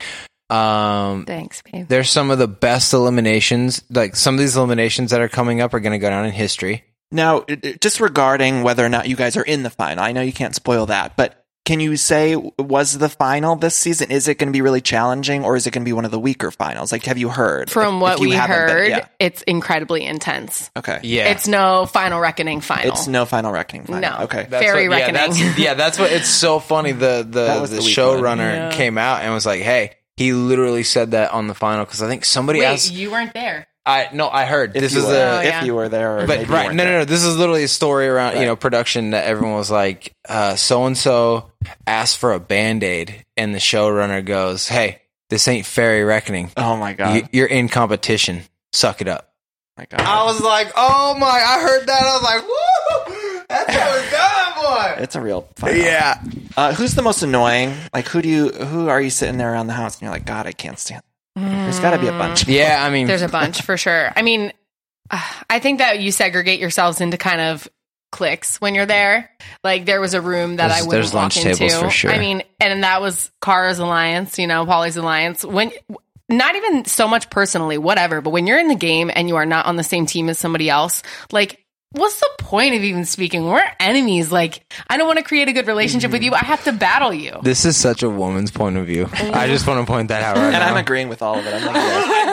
[SPEAKER 3] um,
[SPEAKER 4] Thanks, babe.
[SPEAKER 3] there's some of the best eliminations. Like some of these eliminations that are coming up are going to go down in history.
[SPEAKER 5] Now, it- it- just regarding whether or not you guys are in the final, I know you can't spoil that, but can you say, was the final this season, is it going to be really challenging, or is it going to be one of the weaker finals? Like, have you heard?
[SPEAKER 4] From
[SPEAKER 5] If-
[SPEAKER 4] what
[SPEAKER 5] if you
[SPEAKER 4] we
[SPEAKER 5] haven't been-
[SPEAKER 4] heard,
[SPEAKER 5] yeah.
[SPEAKER 4] it's incredibly intense.
[SPEAKER 5] Okay.
[SPEAKER 3] Yeah,
[SPEAKER 4] It's no Final Reckoning final.
[SPEAKER 5] It's no final reckoning final.
[SPEAKER 4] No.
[SPEAKER 5] Okay.
[SPEAKER 3] That's
[SPEAKER 4] Fairy
[SPEAKER 3] what- yeah,
[SPEAKER 4] Reckoning.
[SPEAKER 3] That's, yeah, that's what. It's so funny. The
[SPEAKER 5] That
[SPEAKER 3] the,
[SPEAKER 5] was
[SPEAKER 3] the,
[SPEAKER 5] the weak one.
[SPEAKER 3] showrunner
[SPEAKER 4] Yeah.
[SPEAKER 3] came out and was like, "Hey." He literally said that on the final because I think somebody
[SPEAKER 4] Wait,
[SPEAKER 3] asked.
[SPEAKER 4] you weren't there.
[SPEAKER 3] I no, I heard
[SPEAKER 5] If
[SPEAKER 3] this
[SPEAKER 5] you
[SPEAKER 3] is
[SPEAKER 5] were,
[SPEAKER 3] a.
[SPEAKER 4] Oh,
[SPEAKER 5] if
[SPEAKER 4] yeah.
[SPEAKER 5] you were there, or
[SPEAKER 3] But
[SPEAKER 5] maybe you
[SPEAKER 3] right,
[SPEAKER 5] weren't
[SPEAKER 3] no, no,
[SPEAKER 5] there.
[SPEAKER 3] no. This is literally a story around you
[SPEAKER 5] Right.
[SPEAKER 3] know production that everyone was like, so and so asked for a Band-Aid, and the showrunner goes, "Hey, this ain't Fairy Reckoning.
[SPEAKER 5] Oh my god!
[SPEAKER 3] You, you're in competition. Suck it up."
[SPEAKER 5] my god!
[SPEAKER 3] I was like, "Oh my!" I heard that. I was like, "Woo! That's how it's done, boy."
[SPEAKER 5] It's a real final.
[SPEAKER 3] Yeah.
[SPEAKER 5] Uh, who's the most annoying? Like, who do you? Who are you sitting there around the house and you're like, God, I can't stand. There's got to be a bunch.
[SPEAKER 3] Yeah, I mean,
[SPEAKER 4] There's a bunch for sure. I mean, uh, I think that you segregate yourselves into kind of cliques when you're there. Like there was a room that
[SPEAKER 3] There's-
[SPEAKER 4] I wouldn't
[SPEAKER 3] there's
[SPEAKER 4] walk
[SPEAKER 3] lunch
[SPEAKER 4] into.
[SPEAKER 3] tables for sure.
[SPEAKER 4] I mean, and that was Cara's alliance, you know, Polly's alliance. When not even so much personally, whatever, but when you're in the game and you are not on the same team as somebody else, like what's the point of even speaking? We're enemies. Like I don't want to create a good relationship with you. I have to battle you.
[SPEAKER 3] this is such a woman's point of view. I just want to point that out right
[SPEAKER 5] And
[SPEAKER 3] now.
[SPEAKER 5] I'm agreeing with all of it. I'm like,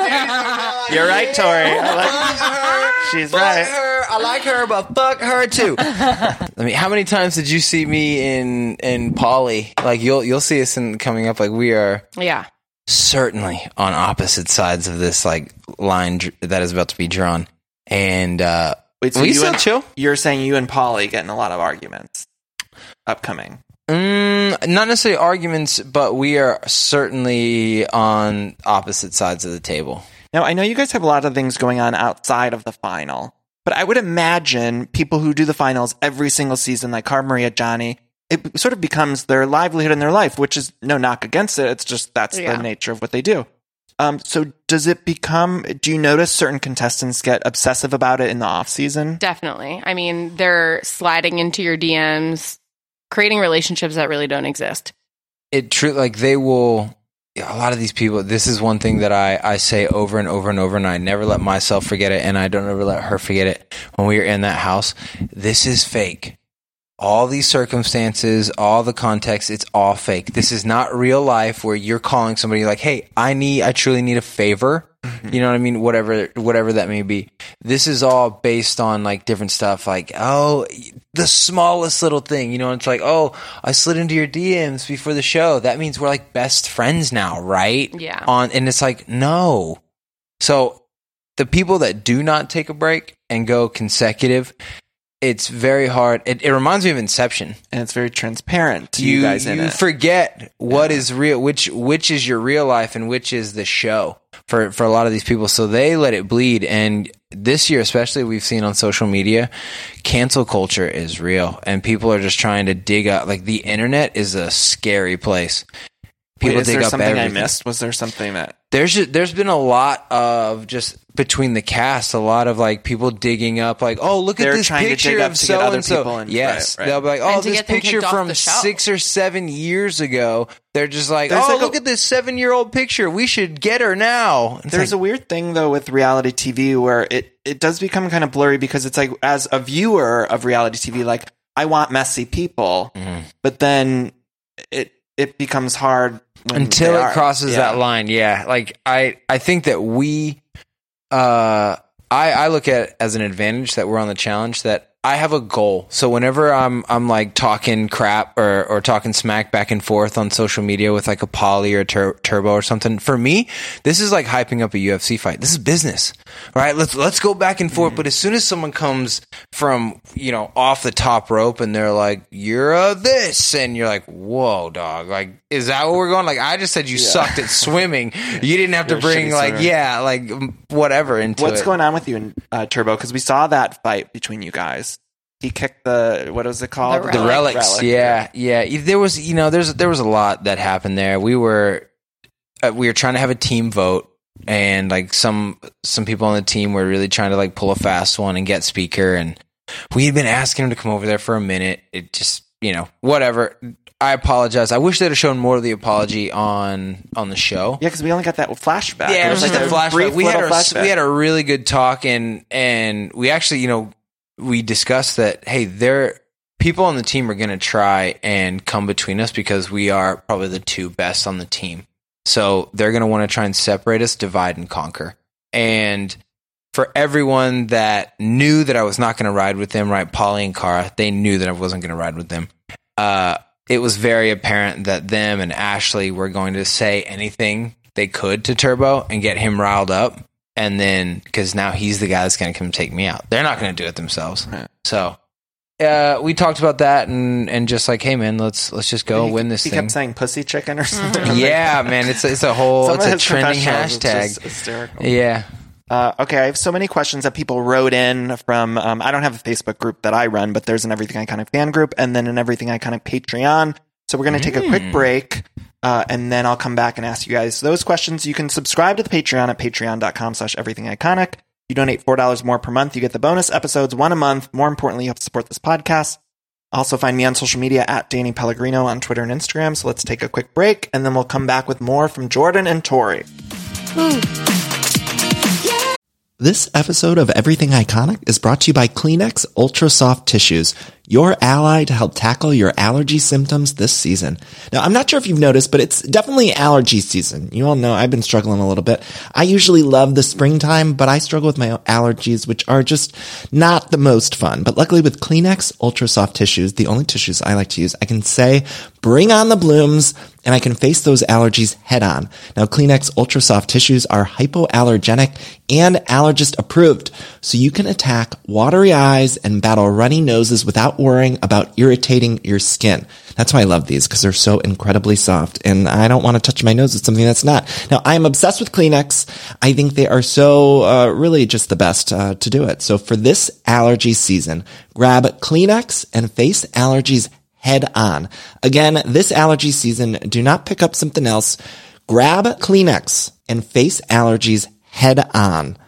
[SPEAKER 5] yes. You're right, Tori. I like- She's
[SPEAKER 3] Fuck
[SPEAKER 5] right.
[SPEAKER 3] her. I like her, but fuck her too. I mean, how many times did you see me in in Polly? Like you'll you'll see us in coming up. Like we are
[SPEAKER 4] Yeah.
[SPEAKER 3] certainly on opposite sides of this like line dr- that is about to be drawn. And uh,
[SPEAKER 5] Wait, so
[SPEAKER 3] we
[SPEAKER 5] you
[SPEAKER 3] still
[SPEAKER 5] and,
[SPEAKER 3] chill.
[SPEAKER 5] You're saying you and Polly getting a lot of arguments upcoming.
[SPEAKER 3] Mm, not necessarily arguments, but we are certainly on opposite sides of the table.
[SPEAKER 5] Now, I know you guys have a lot of things going on outside of the final, but I would imagine people who do the finals every single season, like Cara Maria, Johnny, it sort of becomes their livelihood in their life, which is no knock against it. It's just that's
[SPEAKER 4] Yeah.
[SPEAKER 5] the nature of what they do. Um, so does it become, do you notice certain contestants get obsessive about it in the off season?
[SPEAKER 4] Definitely. I mean, they're sliding into your D Ms, creating relationships that really don't exist.
[SPEAKER 3] It true like they will. A lot of these people. This is one thing that I I say over and over and over, and I never let myself forget it, and I don't ever let her forget it. When we were in that house, this is fake. all these circumstances, all the context, it's all fake. This is not real life where you're calling somebody like, hey, I need, I truly need a favor. Mm-hmm. You know what I mean? Whatever, whatever that may be. This is all based on like different stuff, like, oh, the smallest little thing, you know, it's like, oh, I slid into your D Ms before the show. That means we're like best friends now, right?
[SPEAKER 4] Yeah.
[SPEAKER 3] On, and it's like, no. So the people that do not take a break and go consecutive, it's very hard. It, it reminds me of Inception,
[SPEAKER 5] and it's very transparent to
[SPEAKER 3] you,
[SPEAKER 5] you guys in
[SPEAKER 3] you
[SPEAKER 5] it.
[SPEAKER 3] forget what
[SPEAKER 5] Yeah.
[SPEAKER 3] is real, which which is your real life and which is the show for for a lot of these people. So they let it bleed. And this year, especially, we've seen on social media, cancel culture is real, and people are just trying to dig up. Like the internet is a scary place. People
[SPEAKER 5] Wait, is
[SPEAKER 3] dig
[SPEAKER 5] there
[SPEAKER 3] up
[SPEAKER 5] something
[SPEAKER 3] everything.
[SPEAKER 5] I missed? Was there something that
[SPEAKER 3] There's just, there's been a lot of just between the cast, a lot of like people digging up, like, oh, look
[SPEAKER 5] They're
[SPEAKER 3] at this
[SPEAKER 5] trying to dig
[SPEAKER 3] picture
[SPEAKER 5] up
[SPEAKER 3] of
[SPEAKER 5] to get
[SPEAKER 3] so
[SPEAKER 5] other
[SPEAKER 3] and so.
[SPEAKER 5] people in-
[SPEAKER 3] Yes,
[SPEAKER 5] right, right.
[SPEAKER 3] they'll be like, oh,
[SPEAKER 4] And to
[SPEAKER 3] this
[SPEAKER 4] get them
[SPEAKER 3] picture
[SPEAKER 4] kicked off
[SPEAKER 3] from
[SPEAKER 4] the show.
[SPEAKER 3] six or seven years ago. They're just like,
[SPEAKER 5] There's
[SPEAKER 3] oh,
[SPEAKER 5] like a-
[SPEAKER 3] look at this seven year old picture. We should get her now. It's
[SPEAKER 5] There's
[SPEAKER 3] like,
[SPEAKER 5] a weird thing though with reality T V where it, it does become kind of blurry because it's like, as a viewer of reality T V, like I want messy people,
[SPEAKER 3] Mhm.
[SPEAKER 5] but then it it becomes hard when
[SPEAKER 3] until
[SPEAKER 5] they
[SPEAKER 3] it
[SPEAKER 5] are.
[SPEAKER 3] crosses
[SPEAKER 5] Yeah.
[SPEAKER 3] that line. Yeah, like I, I think that we, uh, I, I look at it as an advantage that we're on the challenge, that I have a goal. So whenever I'm, I'm like talking crap or, or talking smack back and forth on social media with like a Polly or tur- Turbo or something, for me, this is like hyping up a U F C fight. This is business, right? Let's, let's go back and forth. Mm-hmm. But as soon as someone comes from, you know, off the top rope and they're like, you're a this, and you're like, whoa, dog, like, is that what we're going? Like, I just said you
[SPEAKER 5] Yeah.
[SPEAKER 3] sucked at swimming. You didn't have
[SPEAKER 5] You're
[SPEAKER 3] to
[SPEAKER 5] a
[SPEAKER 3] bring
[SPEAKER 5] shitty
[SPEAKER 3] like,
[SPEAKER 5] swimmer.
[SPEAKER 3] yeah, like whatever into
[SPEAKER 5] What's
[SPEAKER 3] it.
[SPEAKER 5] going on with you and uh, Turbo? Because we saw that fight between you guys. He kicked the, what was it called?
[SPEAKER 4] The
[SPEAKER 3] The
[SPEAKER 4] Relic.
[SPEAKER 3] relics,
[SPEAKER 5] Relic.
[SPEAKER 3] yeah, yeah. There was, you know, there's there was a lot that happened there. We were uh, we were trying to have a team vote, and like some some people on the team were really trying to like pull a fast one and get speaker, and we had been asking him to come over there for a minute. It just, you know, whatever. I apologize. I wish they'd have shown more of the apology on on the show.
[SPEAKER 5] Yeah, because we only got that flashback.
[SPEAKER 3] Yeah, it was like the
[SPEAKER 5] a
[SPEAKER 3] flashback.
[SPEAKER 5] brief
[SPEAKER 3] We had
[SPEAKER 5] little
[SPEAKER 3] a
[SPEAKER 5] flashback.
[SPEAKER 3] we had a really good talk, and and we actually, you know, we discussed that, hey, there people on the team are going to try and come between us because we are probably the two best on the team. So they're going to want to try and separate us, divide and conquer. And for everyone that knew that I was not going to ride with them, right, Polly and Cara, they knew that I wasn't going to ride with them. Uh, it was very apparent that them and Ashley were going to say anything they could to Turbo and get him riled up. And then, because now he's the guy that's going to come take me out. They're not going to do it themselves.
[SPEAKER 5] Right.
[SPEAKER 3] So uh, we talked about that and, and just like, hey, man, let's let's just go
[SPEAKER 5] he,
[SPEAKER 3] win this
[SPEAKER 5] he
[SPEAKER 3] thing.
[SPEAKER 5] kept saying pussy chicken or something.
[SPEAKER 3] Yeah, man, it's it's a whole
[SPEAKER 5] Some
[SPEAKER 3] it's
[SPEAKER 5] of
[SPEAKER 3] a
[SPEAKER 5] his
[SPEAKER 3] trending
[SPEAKER 5] professionals is
[SPEAKER 3] hashtag.
[SPEAKER 5] just hysterical.
[SPEAKER 3] Yeah.
[SPEAKER 5] Uh, okay, I have so many questions that people wrote in from. Um, I don't have a Facebook group that I run, but there's an Everything Iconic fan group, and then an Everything Iconic Patreon. So we're going to take a quick
[SPEAKER 3] Mm.
[SPEAKER 5] break, uh, and then I'll come back and ask you guys those questions. You can subscribe to the Patreon at patreon.com slash everythingiconic. You donate four dollars more per month. You get the bonus episodes, one a month. More importantly, you help support this podcast. Also find me on social media at Danny Pellegrino on Twitter and Instagram. So let's take a quick break, and then we'll come back with more from Jordan and Tori. This episode of Everything Iconic is brought to you by Kleenex Ultra Soft Tissues, your ally to help tackle your allergy symptoms this season. Now, I'm not sure if you've noticed, but it's definitely allergy season. You all know I've been struggling a little bit. I usually love the springtime, but I struggle with my allergies, which are just not the most fun. But luckily with Kleenex Ultra Soft Tissues, the only tissues I like to use, I can say, bring on the blooms, and I can face those allergies head on. Now, Kleenex Ultra Soft Tissues are hypoallergenic and allergist approved, so you can attack watery eyes and battle runny noses without worrying about irritating your skin. That's why I love these, because they're so incredibly soft, and I don't want to touch my nose with something that's not. Now, I am obsessed with Kleenex. I think they are so uh, really just the best uh, to do it. So for this allergy season, grab Kleenex and face allergies head on. Again, this allergy season, do not pick up something else. Grab Kleenex and face allergies head on.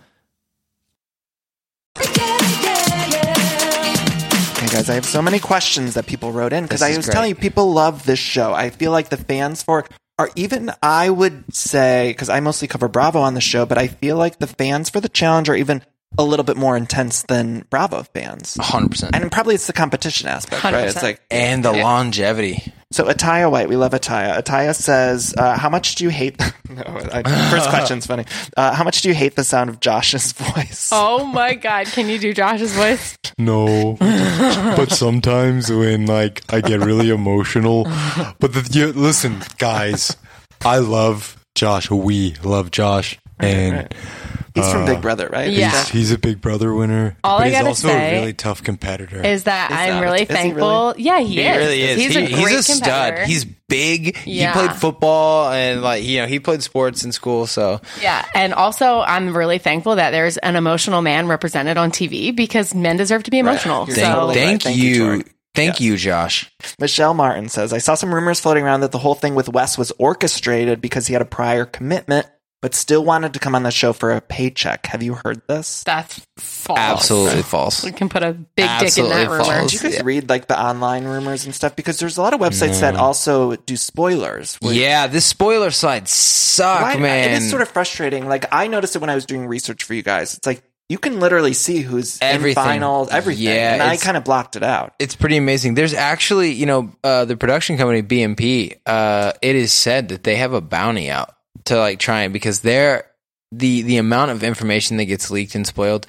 [SPEAKER 5] Hey guys, I have so many questions that people wrote in because
[SPEAKER 3] This
[SPEAKER 5] I
[SPEAKER 3] is
[SPEAKER 5] was
[SPEAKER 3] great.
[SPEAKER 5] telling you, people love this show. I feel like the fans for are even, I would say, because I mostly cover Bravo on the show, but I feel like the fans for the challenge are even a little bit more intense than Bravo fans.
[SPEAKER 3] one hundred percent.
[SPEAKER 5] And probably it's the competition aspect,
[SPEAKER 4] one hundred
[SPEAKER 5] right?
[SPEAKER 4] percent.
[SPEAKER 5] It's like,
[SPEAKER 3] And the longevity.
[SPEAKER 5] so Ataya White, we love Ataya. Ataya says, uh, how much do you hate... no, I, first question's funny. Uh, how much do you hate the sound of Josh's voice?
[SPEAKER 4] Oh my God. Can you do Josh's voice?
[SPEAKER 6] No, but sometimes when like I get really emotional, but the, you, listen, guys, I love Josh. We love Josh, and
[SPEAKER 5] Right. He's from
[SPEAKER 6] uh,
[SPEAKER 5] Big Brother, right?
[SPEAKER 4] Yeah.
[SPEAKER 6] he's, he's a Big Brother winner.
[SPEAKER 4] All
[SPEAKER 6] but
[SPEAKER 4] I
[SPEAKER 6] he's
[SPEAKER 4] gotta
[SPEAKER 6] also
[SPEAKER 4] say
[SPEAKER 6] a really tough competitor.
[SPEAKER 4] Is that
[SPEAKER 5] Is
[SPEAKER 4] I'm
[SPEAKER 5] that-
[SPEAKER 4] really
[SPEAKER 5] is he
[SPEAKER 4] thankful. Yeah, he,
[SPEAKER 3] He
[SPEAKER 4] is.
[SPEAKER 3] really is.
[SPEAKER 4] He's
[SPEAKER 3] He-
[SPEAKER 4] a great
[SPEAKER 3] he's a stud.
[SPEAKER 4] competitor.
[SPEAKER 3] He's big.
[SPEAKER 4] Yeah.
[SPEAKER 3] He played football and like you know he played sports in school. So
[SPEAKER 4] Yeah, and also I'm really thankful that there's an emotional man represented on T V because men deserve to be emotional.
[SPEAKER 5] You're
[SPEAKER 4] So
[SPEAKER 3] thank,
[SPEAKER 5] totally
[SPEAKER 3] thank
[SPEAKER 5] right. Thank you,
[SPEAKER 3] you,
[SPEAKER 5] Jordan.
[SPEAKER 3] thank
[SPEAKER 5] Yes.
[SPEAKER 3] you, Josh.
[SPEAKER 5] Michelle Martin says, I saw some rumors floating around that the whole thing with Wes was orchestrated because he had a prior commitment, but still wanted to come on the show for a paycheck. Have you heard this?
[SPEAKER 4] that's false.
[SPEAKER 3] Absolutely false.
[SPEAKER 4] We can put a big
[SPEAKER 3] Absolutely
[SPEAKER 4] dick in that rumor.
[SPEAKER 3] false.
[SPEAKER 5] Do you guys
[SPEAKER 3] Yeah.
[SPEAKER 5] read like the online rumors and stuff? Because there's a lot of websites that also do spoilers. where-
[SPEAKER 3] Yeah, this spoiler sites suck,
[SPEAKER 5] Why-
[SPEAKER 3] man.
[SPEAKER 5] It is sort of frustrating. Like I noticed it when I was doing research for you guys. It's like you can literally see who's
[SPEAKER 3] Everything.
[SPEAKER 5] in finals, everything.
[SPEAKER 3] Yeah,
[SPEAKER 5] and I
[SPEAKER 3] it's-
[SPEAKER 5] kind of blocked it out.
[SPEAKER 3] It's pretty amazing. There's actually, you know, uh, the production company B M P. Uh, it is said that they have a bounty out to like try and because they're the the amount of information that gets leaked and spoiled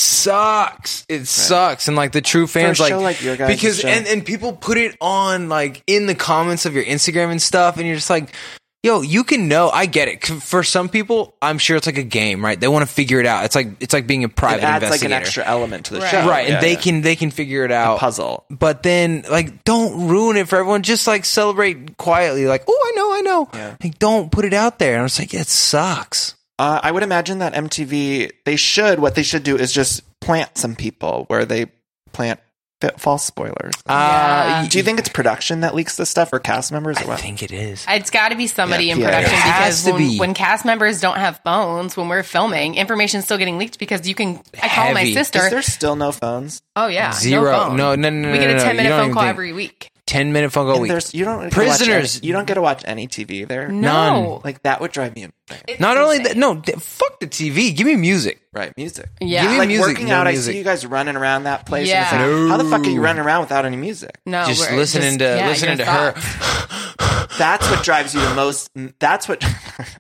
[SPEAKER 3] sucks. It sucks, and like the true fans,
[SPEAKER 5] a
[SPEAKER 3] like,
[SPEAKER 5] show like your guys'
[SPEAKER 3] because
[SPEAKER 5] show.
[SPEAKER 3] and and people put it on like in the comments of your Instagram and stuff, and you're just like. Yo, you can know. I get it. For some people, I'm sure it's like a game, right? They want to figure it out. It's like it's like being a private
[SPEAKER 5] It adds like
[SPEAKER 3] investigator,
[SPEAKER 5] an extra element to the
[SPEAKER 4] Right.
[SPEAKER 5] show,
[SPEAKER 3] right?
[SPEAKER 5] Yeah,
[SPEAKER 3] and they
[SPEAKER 5] yeah.
[SPEAKER 3] can they can figure it out.
[SPEAKER 5] puzzle.
[SPEAKER 3] But then, like, don't ruin it for everyone. Just like celebrate quietly, like, oh, I know, I know.
[SPEAKER 5] Yeah.
[SPEAKER 3] Like, don't put it out there. And I was like, it sucks.
[SPEAKER 5] Uh, I would imagine that M T V, they should, what they should do is just plant some people where they plant fi- false spoilers.
[SPEAKER 4] Yeah.
[SPEAKER 5] Do you think it's production that leaks this stuff or cast members? Or
[SPEAKER 3] I
[SPEAKER 5] what?
[SPEAKER 3] think it is.
[SPEAKER 4] It's got to be somebody
[SPEAKER 5] Yeah,
[SPEAKER 4] in
[SPEAKER 5] P A.
[SPEAKER 4] production
[SPEAKER 3] It has
[SPEAKER 4] because
[SPEAKER 3] to
[SPEAKER 4] when,
[SPEAKER 3] be.
[SPEAKER 4] when cast members don't have phones, when we're filming, information's still getting leaked because you can. I call my
[SPEAKER 3] Heavy.
[SPEAKER 4] sister.
[SPEAKER 5] Is there still no phones?
[SPEAKER 4] oh yeah,
[SPEAKER 3] Zero.
[SPEAKER 4] No, phone.
[SPEAKER 3] No, no, no,
[SPEAKER 4] We
[SPEAKER 3] no,
[SPEAKER 4] get a
[SPEAKER 3] no,
[SPEAKER 4] ten
[SPEAKER 3] you
[SPEAKER 4] minute
[SPEAKER 3] don't
[SPEAKER 4] phone
[SPEAKER 3] even
[SPEAKER 4] call
[SPEAKER 3] think-
[SPEAKER 4] every week.
[SPEAKER 3] ten minute phone call
[SPEAKER 5] And
[SPEAKER 3] week.
[SPEAKER 5] there's you don't get to
[SPEAKER 3] Prisoners.
[SPEAKER 5] watch any, you don't get to watch any T V there.
[SPEAKER 4] No,
[SPEAKER 5] Like that would drive me insane.
[SPEAKER 4] It's
[SPEAKER 3] Not only
[SPEAKER 4] insane.
[SPEAKER 3] that, no, d- fuck the T V. Give me music.
[SPEAKER 5] Right, music.
[SPEAKER 4] Yeah.
[SPEAKER 3] Give me
[SPEAKER 5] Like
[SPEAKER 3] music.
[SPEAKER 5] working
[SPEAKER 3] no
[SPEAKER 5] out, I
[SPEAKER 3] music.
[SPEAKER 5] see you guys running around that place.
[SPEAKER 4] Yeah.
[SPEAKER 5] And it's like, how the fuck are you
[SPEAKER 3] No.
[SPEAKER 5] running around without any music?
[SPEAKER 4] no,
[SPEAKER 3] Just
[SPEAKER 4] we're
[SPEAKER 3] listening
[SPEAKER 4] just-
[SPEAKER 3] to
[SPEAKER 4] yeah,
[SPEAKER 3] listening to
[SPEAKER 4] your
[SPEAKER 3] her.
[SPEAKER 4] thoughts.
[SPEAKER 5] That's what drives you the most. That's what.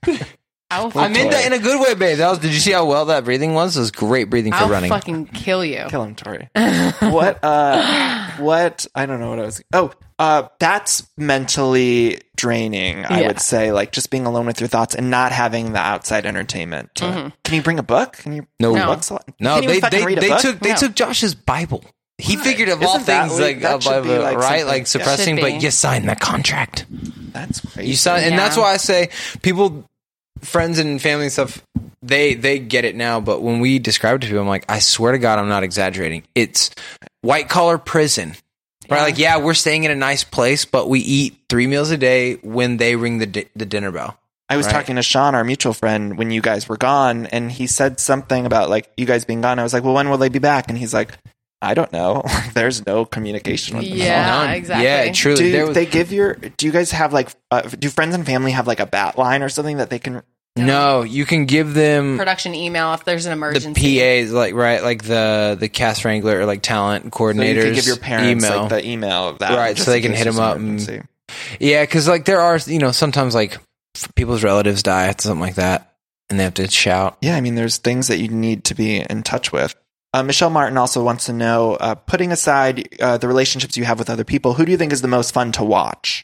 [SPEAKER 4] I'll,
[SPEAKER 3] I meant that in a good way, babe. That was. Did you see how well that breathing was? It was great breathing for
[SPEAKER 4] I'll
[SPEAKER 3] running.
[SPEAKER 4] fucking kill you.
[SPEAKER 5] Kill him, Tori. what? Uh, what? I don't know what I was. Oh, uh, that's mentally draining. I
[SPEAKER 4] Yeah.
[SPEAKER 5] would say, like just being alone with your thoughts and not having the outside entertainment. to-
[SPEAKER 4] Mm-hmm.
[SPEAKER 5] Can you bring a book? Can you?
[SPEAKER 3] No.
[SPEAKER 5] read
[SPEAKER 3] No.
[SPEAKER 5] books? You
[SPEAKER 3] No,
[SPEAKER 5] can't even
[SPEAKER 3] they
[SPEAKER 5] fucking
[SPEAKER 3] they,
[SPEAKER 5] read a
[SPEAKER 3] they
[SPEAKER 5] book?
[SPEAKER 3] took they
[SPEAKER 4] No.
[SPEAKER 3] took Josh's Bible. He figured of all
[SPEAKER 5] Isn't that
[SPEAKER 3] things
[SPEAKER 5] le-
[SPEAKER 3] like
[SPEAKER 5] that
[SPEAKER 3] a
[SPEAKER 5] should
[SPEAKER 3] Bible,
[SPEAKER 5] be, like,
[SPEAKER 3] right?
[SPEAKER 5] something-
[SPEAKER 3] Like
[SPEAKER 5] yeah.
[SPEAKER 3] suppressing,
[SPEAKER 4] Should
[SPEAKER 3] but
[SPEAKER 4] be.
[SPEAKER 3] you signed that contract.
[SPEAKER 5] That's crazy.
[SPEAKER 3] You sign, and
[SPEAKER 4] Yeah.
[SPEAKER 3] that's why I say people, friends and family and stuff, they they get it now. But when we describe it to people, I'm like, I swear to God, I'm not exaggerating. It's white collar prison, right? Like, yeah, we're staying in a nice place, but we eat three meals a day when they ring the di- the dinner bell.
[SPEAKER 5] I was
[SPEAKER 3] Right.
[SPEAKER 5] talking to Sean, our mutual friend, when you guys were gone, and he said something about like you guys being gone. I was like, well, when will they be back? And he's like, I don't know. There's no communication with them.
[SPEAKER 4] Yeah,
[SPEAKER 3] None.
[SPEAKER 4] exactly.
[SPEAKER 3] Yeah, truly.
[SPEAKER 5] Do
[SPEAKER 3] there was,
[SPEAKER 5] they give your? Do you guys have like? Uh, do friends and family have like a bat line or something that they can?
[SPEAKER 3] no, you can give them
[SPEAKER 4] Production email if there's an
[SPEAKER 3] the
[SPEAKER 4] emergency.
[SPEAKER 3] P As, like right, like the the cast wrangler or like talent
[SPEAKER 5] So
[SPEAKER 3] coordinators.
[SPEAKER 5] you can give your parents
[SPEAKER 3] email.
[SPEAKER 5] like the email of that,
[SPEAKER 3] Right,
[SPEAKER 5] just
[SPEAKER 3] so they
[SPEAKER 5] in
[SPEAKER 3] can
[SPEAKER 5] case
[SPEAKER 3] hit
[SPEAKER 5] there's
[SPEAKER 3] 'em
[SPEAKER 5] an
[SPEAKER 3] up and-
[SPEAKER 5] emergency.
[SPEAKER 3] Yeah, because like there are, you know, sometimes like f- people's relatives die, something like that, and they have to shout.
[SPEAKER 5] Yeah, I mean, there's things that you need to be in touch with. Uh, Michelle Martin also wants to know, uh, putting aside uh, the relationships you have with other people, who do you think is the most fun to watch?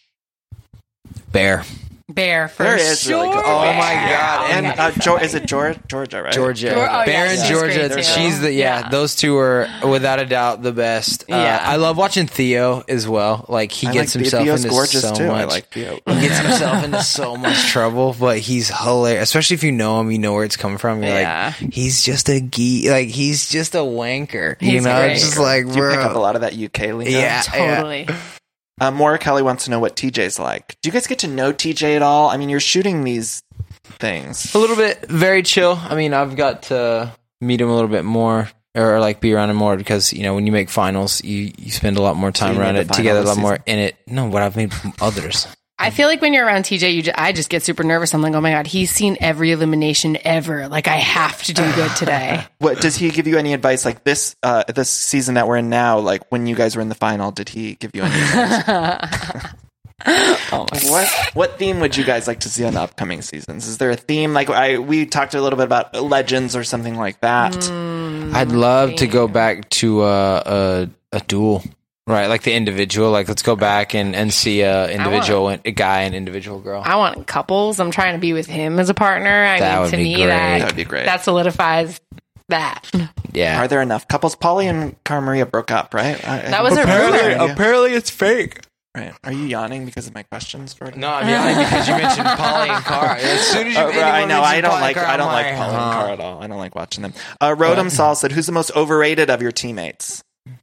[SPEAKER 3] Bear,
[SPEAKER 4] Bear for
[SPEAKER 5] There is
[SPEAKER 4] sure.
[SPEAKER 5] really good.
[SPEAKER 3] Oh my God.
[SPEAKER 5] And
[SPEAKER 4] Okay.
[SPEAKER 5] uh, Geor- is it Georgia? Georgia, right?
[SPEAKER 3] Georgia,
[SPEAKER 4] Geor- oh,
[SPEAKER 3] Bear
[SPEAKER 4] yeah,
[SPEAKER 3] and
[SPEAKER 4] she's
[SPEAKER 3] Georgia.
[SPEAKER 4] great, too.
[SPEAKER 3] She's the yeah,
[SPEAKER 4] Yeah.
[SPEAKER 3] Those two are without a doubt the best. Uh,
[SPEAKER 4] Yeah.
[SPEAKER 3] I love watching Theo as well. Like he
[SPEAKER 5] I
[SPEAKER 3] gets
[SPEAKER 5] like
[SPEAKER 3] himself
[SPEAKER 5] Theo's
[SPEAKER 3] into
[SPEAKER 5] gorgeous
[SPEAKER 3] so
[SPEAKER 5] too.
[SPEAKER 3] much.
[SPEAKER 5] I like Theo.
[SPEAKER 3] He gets himself into so much trouble, but he's hilarious. Especially if you know him, you know where it's coming from. You're
[SPEAKER 4] Yeah.
[SPEAKER 3] like, he's just a geek. Like he's just a wanker. you
[SPEAKER 4] He's
[SPEAKER 3] know,
[SPEAKER 4] great.
[SPEAKER 3] it's just like,
[SPEAKER 5] Do you pick up a
[SPEAKER 3] bro.
[SPEAKER 5] lot of that U K lingo?
[SPEAKER 3] Yeah, yeah.
[SPEAKER 4] Totally.
[SPEAKER 5] Uh, Maura Kelly wants to know what T J's like. Do you guys get to know T J at all? I mean, you're shooting these things.
[SPEAKER 3] A little bit, very chill. I mean, I've got to meet him a little bit more, or like be around him more because you know when you make finals, you you spend a lot more time
[SPEAKER 5] you
[SPEAKER 3] around
[SPEAKER 5] made
[SPEAKER 3] it
[SPEAKER 5] the
[SPEAKER 3] together, a
[SPEAKER 5] final
[SPEAKER 3] lot
[SPEAKER 5] this
[SPEAKER 3] more in it. No, what I've made others.
[SPEAKER 4] I feel like when you're around T J, you just, I just get super nervous. I'm like, oh my God, he's seen every elimination ever. Like, I have to do good today.
[SPEAKER 5] What does he give you any advice like this uh, this season that we're in now? Like when you guys were in the final, did he give you any advice? Oh, what what theme would you guys like to see on the upcoming seasons? Is there a theme? Like I we talked a little bit about legends or something like that.
[SPEAKER 4] Mm,
[SPEAKER 3] I'd love to go back to uh, a a duel. Right, like the individual. Like, let's go back and, and see a individual, want, a guy and individual girl.
[SPEAKER 4] I want couples. I'm trying to be with him as a partner. I
[SPEAKER 3] that
[SPEAKER 4] mean,
[SPEAKER 3] would
[SPEAKER 4] to
[SPEAKER 3] be
[SPEAKER 4] me,
[SPEAKER 3] great.
[SPEAKER 4] that
[SPEAKER 5] That would be great.
[SPEAKER 4] That solidifies that.
[SPEAKER 3] Yeah.
[SPEAKER 5] Are there enough couples? Polly and Cara Maria broke up, right? I,
[SPEAKER 4] That was a
[SPEAKER 3] apparently,
[SPEAKER 4] rumor.
[SPEAKER 3] apparently it's fake.
[SPEAKER 5] Right. Are you yawning because of my questions, Jordan?
[SPEAKER 3] No, I'm yawning because you mentioned Polly and Cara. As soon as you,
[SPEAKER 5] Uh, right, I know. I don't
[SPEAKER 3] Polly
[SPEAKER 5] like.
[SPEAKER 3] and Cara,
[SPEAKER 5] I don't
[SPEAKER 3] I'm
[SPEAKER 5] like
[SPEAKER 3] like,
[SPEAKER 5] Polly and
[SPEAKER 3] huh.
[SPEAKER 5] Cara at all. I don't like watching them. Uh, Rodham Saul said, "Who's the most overrated of your teammates?"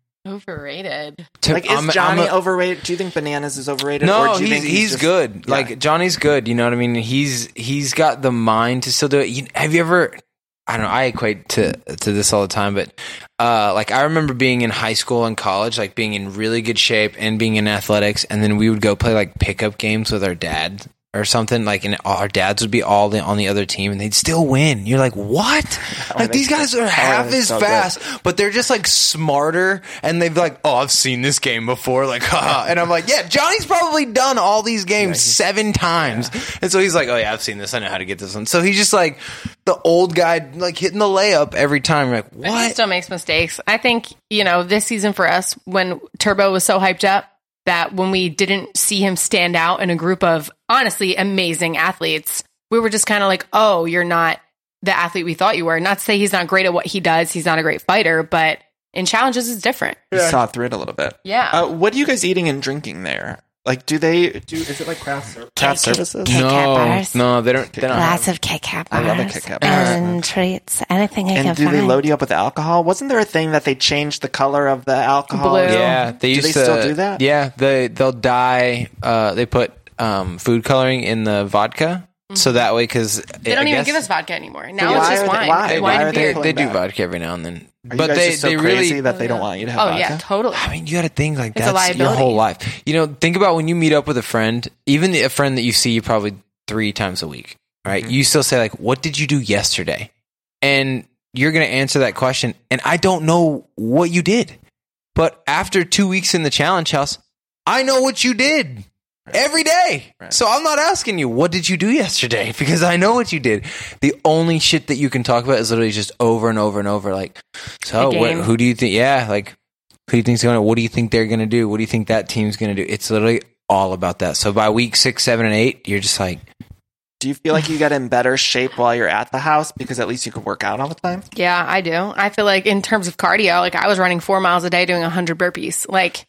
[SPEAKER 4] Overrated.
[SPEAKER 3] To-
[SPEAKER 5] Like, is
[SPEAKER 3] I'm-
[SPEAKER 5] Johnny
[SPEAKER 3] I'm a-
[SPEAKER 5] overrated? Do you think Bananas is overrated?
[SPEAKER 3] No,
[SPEAKER 5] or do you
[SPEAKER 3] he's
[SPEAKER 5] think
[SPEAKER 3] he's,
[SPEAKER 5] just-
[SPEAKER 3] good.
[SPEAKER 5] Yeah.
[SPEAKER 3] Like Johnny's good. You know what I mean? He's he's got the mind to still do it. You, have you ever? I don't know. I equate to to this all the time, but uh, like I remember being in high school and college, like being in really good shape and being in athletics, and then we would go play like pickup games with our dad or something. Like, and our dads would be all the, on the other team, and they'd still win. You're like, what? Like
[SPEAKER 5] they
[SPEAKER 3] these guys are
[SPEAKER 5] how are
[SPEAKER 3] half
[SPEAKER 5] they
[SPEAKER 3] as
[SPEAKER 5] so good?
[SPEAKER 3] fast, but they're just like smarter, and they've like, oh, I've seen this game before, like, haha. And I'm like, yeah, Johnny's probably done all these games seven times, and so he's like, oh yeah, I've seen this, I know how to get this one. So he's just like the old guy, like hitting the layup every time. You're like,
[SPEAKER 4] But he
[SPEAKER 3] what?
[SPEAKER 4] still makes mistakes. I think, you know, this season for us, when Turbo was so hyped up, that when we didn't see him stand out in a group of honestly amazing athletes, we were just kind of like, oh, you're not the athlete we thought you were. Not to say he's not great at what he does. He's not a great fighter, but in challenges it's different.
[SPEAKER 5] You saw through it a little bit.
[SPEAKER 4] Yeah.
[SPEAKER 5] Uh, what are you guys eating and drinking there? Like, do they do? Is it like craft ser- craft services?
[SPEAKER 7] Kit Kat
[SPEAKER 3] No,
[SPEAKER 7] bars.
[SPEAKER 3] no, they don't. They don't
[SPEAKER 7] Lots
[SPEAKER 3] have,
[SPEAKER 7] of Kit Kat
[SPEAKER 5] I
[SPEAKER 7] bars.
[SPEAKER 5] love a Kit Kat bar.
[SPEAKER 7] And treats. Anything I
[SPEAKER 5] And
[SPEAKER 7] can
[SPEAKER 5] do
[SPEAKER 7] find.
[SPEAKER 5] they load you up with alcohol? Wasn't there a thing that they changed the color of the alcohol?
[SPEAKER 4] Blue.
[SPEAKER 3] yeah, they
[SPEAKER 5] Do
[SPEAKER 3] used
[SPEAKER 5] they
[SPEAKER 3] to
[SPEAKER 5] still do that?
[SPEAKER 3] Yeah, they they'll dye. Uh, they put um, food coloring in the vodka, so that way because
[SPEAKER 4] They don't even give us vodka anymore. Now
[SPEAKER 5] why
[SPEAKER 4] it's
[SPEAKER 5] are
[SPEAKER 4] just
[SPEAKER 5] they-
[SPEAKER 4] wine.
[SPEAKER 5] why?
[SPEAKER 4] Wine
[SPEAKER 5] Why
[SPEAKER 4] and
[SPEAKER 5] are they
[SPEAKER 4] beer.
[SPEAKER 5] pulling
[SPEAKER 3] They do
[SPEAKER 5] back?
[SPEAKER 3] vodka every now and then,
[SPEAKER 5] Are you
[SPEAKER 3] but
[SPEAKER 5] guys
[SPEAKER 3] they
[SPEAKER 5] just so
[SPEAKER 3] they
[SPEAKER 5] crazy
[SPEAKER 3] really.
[SPEAKER 5] that they don't want you to have
[SPEAKER 4] Oh,
[SPEAKER 5] vodka?
[SPEAKER 4] yeah, totally.
[SPEAKER 3] I mean, you got to think like
[SPEAKER 4] It's a
[SPEAKER 3] that's your
[SPEAKER 4] liability.
[SPEAKER 3] whole life. You know, think about when you meet up with a friend, even the, a friend that you see probably three times a week, right?
[SPEAKER 5] Mm-hmm.
[SPEAKER 3] You still say like, "What did you do yesterday?" And you're going to answer that question, and I don't know what you did, but after two weeks in the challenge house, I know what you did. Every day.
[SPEAKER 5] Right.
[SPEAKER 3] So I'm not asking you, what did you do yesterday? Because I know what you did. The only shit that you can talk about is literally just over and over and over. Like, so
[SPEAKER 4] The
[SPEAKER 3] what,
[SPEAKER 4] game.
[SPEAKER 3] who do you think? Yeah. Like, who do you think's going to, what do you think they're going to do? What do you think that team's going to do? It's literally all about that. So by week six, seven, and eight, you're just like,
[SPEAKER 5] Do you feel like you get in better shape while you're at the house because at least you can work out all the time?
[SPEAKER 4] Yeah, I do. I feel like in terms of cardio, like I was running four miles a day doing one hundred burpees, like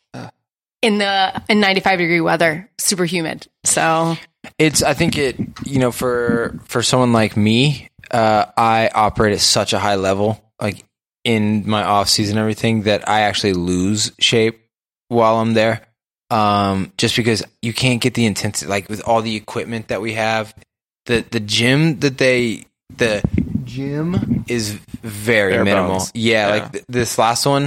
[SPEAKER 4] in the in ninety-five degree weather, super humid. So
[SPEAKER 3] it's, I think it, you know, for, for someone like me, uh, I operate at such a high level, like in my off season, and everything, that I actually lose shape while I'm there. Um, just because you can't get the intensity, like with all the equipment that we have, the, the gym that they, the gym is very
[SPEAKER 5] Bare
[SPEAKER 3] minimal.
[SPEAKER 5] bones.
[SPEAKER 3] Yeah,
[SPEAKER 5] Yeah.
[SPEAKER 3] like th- this last one,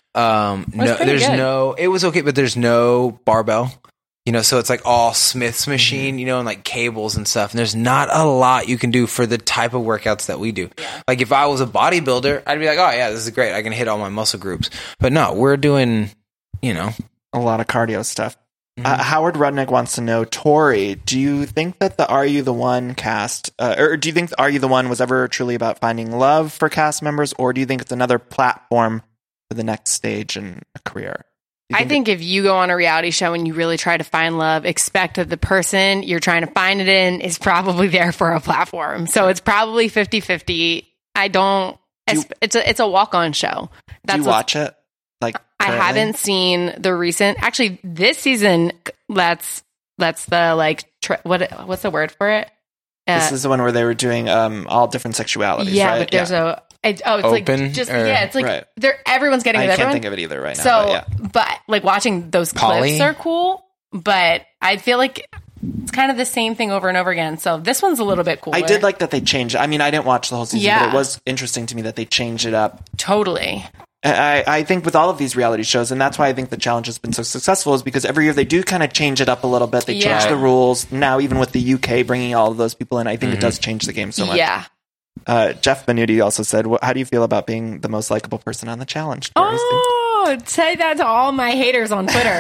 [SPEAKER 3] um,
[SPEAKER 4] was
[SPEAKER 3] no,
[SPEAKER 4] pretty
[SPEAKER 3] there's
[SPEAKER 4] good.
[SPEAKER 3] no, it was okay, but there's no barbell. You know, so it's like all Smith's machine, you know, and like cables and stuff. And there's not a lot you can do for the type of workouts that we do. Like if I was a bodybuilder, I'd be like, oh yeah, this is great. I can hit all my muscle groups. But no, we're doing, you know.
[SPEAKER 5] A lot of cardio stuff. Uh, Howard Rudnick wants to know, Tori, do you think that the Are You the One cast, uh, or do you think the Are You the One was ever truly about finding love for cast members, or do you think it's another platform for the next stage in a career? Do you
[SPEAKER 4] I think if you go on a reality show and you really try to find love, expect that the person you're trying to find it in is probably there for a platform. So it's probably fifty-fifty. I don't,
[SPEAKER 5] Do you-
[SPEAKER 4] it's, it's a, it's a walk-on show.
[SPEAKER 5] do
[SPEAKER 4] That's
[SPEAKER 5] you
[SPEAKER 4] what's-
[SPEAKER 5] watch it? Like
[SPEAKER 4] I
[SPEAKER 5] currently?
[SPEAKER 4] haven't seen the recent, actually this season, that's, that's the like, tra- what, what's the word for it? Uh,
[SPEAKER 5] This is the one where they were doing um, all different sexualities,
[SPEAKER 4] yeah,
[SPEAKER 5] right?
[SPEAKER 4] but there's a, it, oh, it's
[SPEAKER 3] Open
[SPEAKER 4] like, just,
[SPEAKER 3] or-
[SPEAKER 4] yeah, it's like,
[SPEAKER 5] Right.
[SPEAKER 4] they're, everyone's getting
[SPEAKER 5] I
[SPEAKER 4] with
[SPEAKER 5] can't
[SPEAKER 4] everyone.
[SPEAKER 5] think of it either right now.
[SPEAKER 4] So,
[SPEAKER 5] but yeah.
[SPEAKER 4] but like watching those
[SPEAKER 3] Polly?
[SPEAKER 4] clips are cool, but I feel like it's kind of the same thing over and over again. So this one's a little bit cooler.
[SPEAKER 5] I did like that they changed it. I mean, I didn't watch the whole season,
[SPEAKER 4] Yeah.
[SPEAKER 5] but it was interesting to me that they changed it up.
[SPEAKER 4] totally.
[SPEAKER 5] I, I think with all of these reality shows, and that's why I think the challenge has been so successful, is because every year they do kind of change it up a little bit. They
[SPEAKER 4] Yeah.
[SPEAKER 5] change the rules. Now, even with the U K bringing all of those people in, I think
[SPEAKER 3] Mm-hmm.
[SPEAKER 5] it does change the game so much.
[SPEAKER 4] Yeah.
[SPEAKER 5] Uh, Jeff Benuti also said, "How do you feel about being the most likable person on the challenge?" Doris?
[SPEAKER 4] Oh, say that to all my haters on Twitter.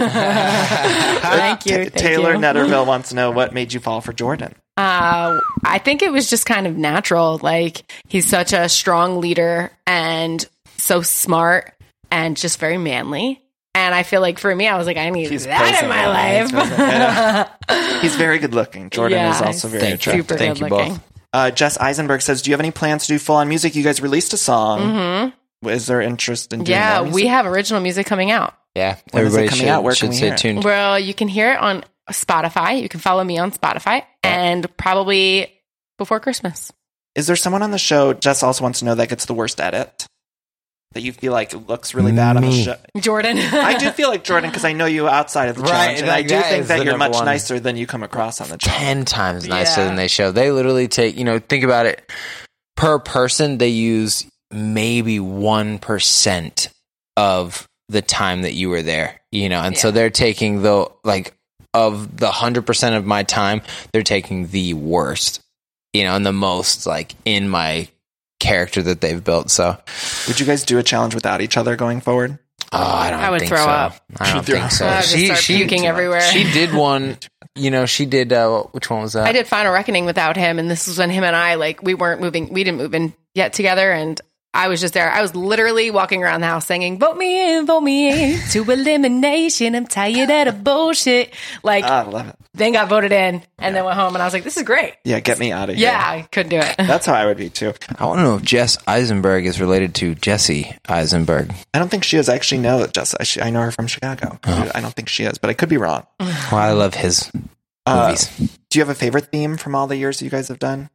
[SPEAKER 4] Thank you.
[SPEAKER 5] Ta-
[SPEAKER 4] thank
[SPEAKER 5] Taylor
[SPEAKER 4] you.
[SPEAKER 5] Netterville wants to know what made you fall for Jordan.
[SPEAKER 4] Uh, I think it was just kind of natural. Like, he's such a strong leader and so smart and just very manly. And I feel like for me, I was like, I need
[SPEAKER 5] He's
[SPEAKER 4] that
[SPEAKER 5] present,
[SPEAKER 4] in my
[SPEAKER 5] right? He's
[SPEAKER 4] life.
[SPEAKER 5] present. Yeah. He's very good looking. Jordan
[SPEAKER 4] Yeah,
[SPEAKER 5] is also very
[SPEAKER 3] Thank you.
[SPEAKER 5] attractive.
[SPEAKER 4] Super
[SPEAKER 3] Thank
[SPEAKER 4] good
[SPEAKER 3] you
[SPEAKER 4] looking.
[SPEAKER 3] both.
[SPEAKER 5] Uh, Jess Eisenberg says, "Do you have any plans to do full on music? You guys released a song.
[SPEAKER 4] Mm-hmm.
[SPEAKER 5] Is there interest in doing
[SPEAKER 4] Yeah,
[SPEAKER 5] more
[SPEAKER 4] we
[SPEAKER 5] music?
[SPEAKER 4] have original music coming out.
[SPEAKER 3] Yeah,
[SPEAKER 5] When is it
[SPEAKER 3] everybody
[SPEAKER 5] coming
[SPEAKER 3] should,
[SPEAKER 5] out? Where
[SPEAKER 3] should
[SPEAKER 5] can we
[SPEAKER 3] stay
[SPEAKER 5] hear it?
[SPEAKER 3] tuned.
[SPEAKER 4] Well, you can hear it on Spotify. You can follow me on Spotify and probably before Christmas.
[SPEAKER 5] Is there someone on the show, Jess also wants to know, that gets the worst edit? That you feel like looks really bad on the
[SPEAKER 6] Me.
[SPEAKER 5] show?
[SPEAKER 4] Jordan.
[SPEAKER 5] I do feel like Jordan, because I know you outside of the
[SPEAKER 3] Right,
[SPEAKER 5] challenge, and
[SPEAKER 3] like,
[SPEAKER 5] I do
[SPEAKER 3] that
[SPEAKER 5] think
[SPEAKER 3] is
[SPEAKER 5] that
[SPEAKER 3] the
[SPEAKER 5] you're
[SPEAKER 3] number
[SPEAKER 5] much
[SPEAKER 3] one.
[SPEAKER 5] nicer than you come across on the challenge.
[SPEAKER 3] ten times nicer
[SPEAKER 4] Yeah.
[SPEAKER 3] than they show. They literally take, you know, think about it. Per person, they use maybe one percent of the time that you were there, you know, and so
[SPEAKER 4] Yeah.
[SPEAKER 3] they're taking the, like, of the one hundred percent of my time, they're taking the worst, you know, and the most, like, in my character that they've built. So,
[SPEAKER 5] Would you guys do a challenge without each other going forward?
[SPEAKER 3] oh, I don't
[SPEAKER 4] I would
[SPEAKER 3] think
[SPEAKER 4] throw
[SPEAKER 3] so.
[SPEAKER 4] up.
[SPEAKER 3] I don't
[SPEAKER 5] She'd throw
[SPEAKER 3] think
[SPEAKER 5] up.
[SPEAKER 3] so.
[SPEAKER 4] I would just start puking everywhere.
[SPEAKER 3] She did one, you know, she did, uh, which one was that?
[SPEAKER 4] I did Final Reckoning without him, and this was when him and I, like, we weren't moving, we didn't move in yet together, and I was just there. I was literally walking around the house singing, "Vote me in, vote me in to elimination. I'm tired of the bullshit." Like,
[SPEAKER 5] Ah, I love it.
[SPEAKER 4] then got voted in, and then went home, and I was like, "This is great."
[SPEAKER 5] Yeah, get me out of here.
[SPEAKER 4] Yeah, I couldn't do it.
[SPEAKER 5] That's how I would be, too.
[SPEAKER 3] I want to know if Jess Eisenberg is related to Jesse Eisenberg.
[SPEAKER 5] I don't think she is. I actually know Jess. I, sh- I know her from Chicago. I don't think she is, but I could be wrong.
[SPEAKER 3] Well, I love his
[SPEAKER 5] Uh,
[SPEAKER 3] movies.
[SPEAKER 5] Do you have a favorite theme from all the years you guys have done?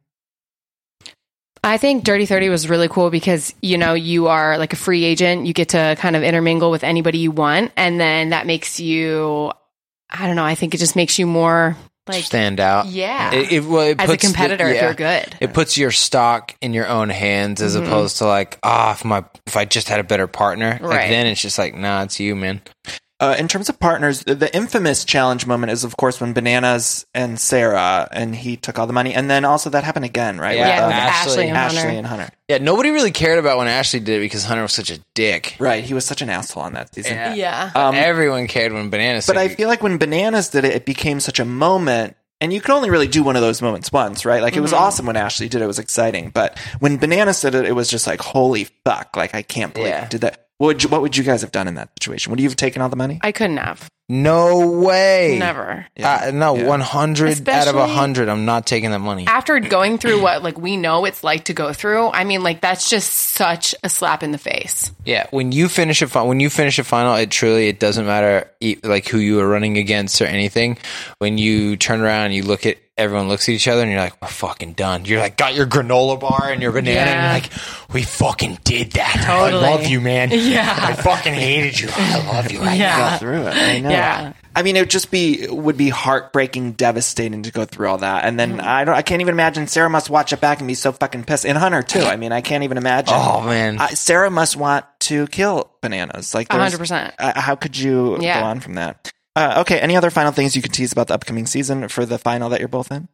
[SPEAKER 4] I think Dirty thirty was really cool because, you know, you are like a free agent. You get to kind of intermingle with anybody you want. And then that makes you, I don't know, I think it just makes you more like,
[SPEAKER 3] Stand out.
[SPEAKER 4] yeah.
[SPEAKER 3] It, it, well, it
[SPEAKER 4] as a
[SPEAKER 3] puts the-
[SPEAKER 4] competitor, if
[SPEAKER 3] yeah.
[SPEAKER 4] you're good.
[SPEAKER 3] It puts your stock in your own hands as
[SPEAKER 4] Mhm.
[SPEAKER 3] opposed to like, ah, if my if I just had a better partner, like
[SPEAKER 4] Right.
[SPEAKER 3] then it's just like, nah, it's you, man.
[SPEAKER 5] Uh, in terms of partners, the, the infamous challenge moment is, of course, when Bananas and Sarah, and he took all the money. And then also that happened again, right?
[SPEAKER 3] Yeah,
[SPEAKER 4] Yeah,
[SPEAKER 5] With,
[SPEAKER 4] with
[SPEAKER 5] uh,
[SPEAKER 3] Ashley.
[SPEAKER 4] Ashley and
[SPEAKER 5] Ashley
[SPEAKER 4] Hunter.
[SPEAKER 5] and Hunter.
[SPEAKER 3] Yeah, nobody really cared about when Ashley did it because Hunter was such a dick.
[SPEAKER 5] Right. He was such an asshole on that season.
[SPEAKER 3] Yeah.
[SPEAKER 4] Yeah.
[SPEAKER 5] Um,
[SPEAKER 3] Everyone cared when Bananas.
[SPEAKER 5] But
[SPEAKER 3] said
[SPEAKER 5] I
[SPEAKER 3] you-
[SPEAKER 5] feel like when Bananas did it, it became such a moment. And you could only really do one of those moments once, right? Like, it was awesome when Ashley did it. It was exciting. But when Bananas did it, it was just like, holy fuck. Like, I can't believe
[SPEAKER 3] Yeah.
[SPEAKER 5] you did that. What would you, what would you guys have done in that situation? Would you have taken all the money?
[SPEAKER 4] I couldn't have.
[SPEAKER 3] no way,
[SPEAKER 4] Never.
[SPEAKER 3] Uh, no,
[SPEAKER 5] Yeah.
[SPEAKER 3] one hundred out of
[SPEAKER 4] Especially-
[SPEAKER 3] one hundred. I'm not taking that money.
[SPEAKER 4] After going through what like we know it's like to go through, I mean, like that's just such a slap in the face.
[SPEAKER 3] Yeah, when you finish a fi- when you finish a final, it truly it doesn't matter e- like who you were running against or anything. When you turn around and you look at everyone looks at each other and you're like, we're fucking done. You're like got your granola bar and your banana and
[SPEAKER 4] Yeah.
[SPEAKER 3] you're like, we fucking did that.
[SPEAKER 4] Totally.
[SPEAKER 3] I love you, man.
[SPEAKER 4] Yeah.
[SPEAKER 3] I fucking hated you. I love you. I
[SPEAKER 4] Yeah.
[SPEAKER 5] Got through it. I know.
[SPEAKER 4] Yeah.
[SPEAKER 5] I mean, it would just be would be heartbreaking, devastating to go through all that, and then I don't. I can't even imagine. Sarah must watch it back and be so fucking pissed. And Hunter too. I mean, I can't even imagine.
[SPEAKER 3] Oh, man.
[SPEAKER 5] I, Sarah must want to kill Bananas. Like
[SPEAKER 4] A
[SPEAKER 5] there's-
[SPEAKER 4] hundred percent.
[SPEAKER 5] uh, How could you
[SPEAKER 4] Yeah.
[SPEAKER 5] go on from that? Uh, okay. Any other final things you could tease about the upcoming season for the final that you're both in?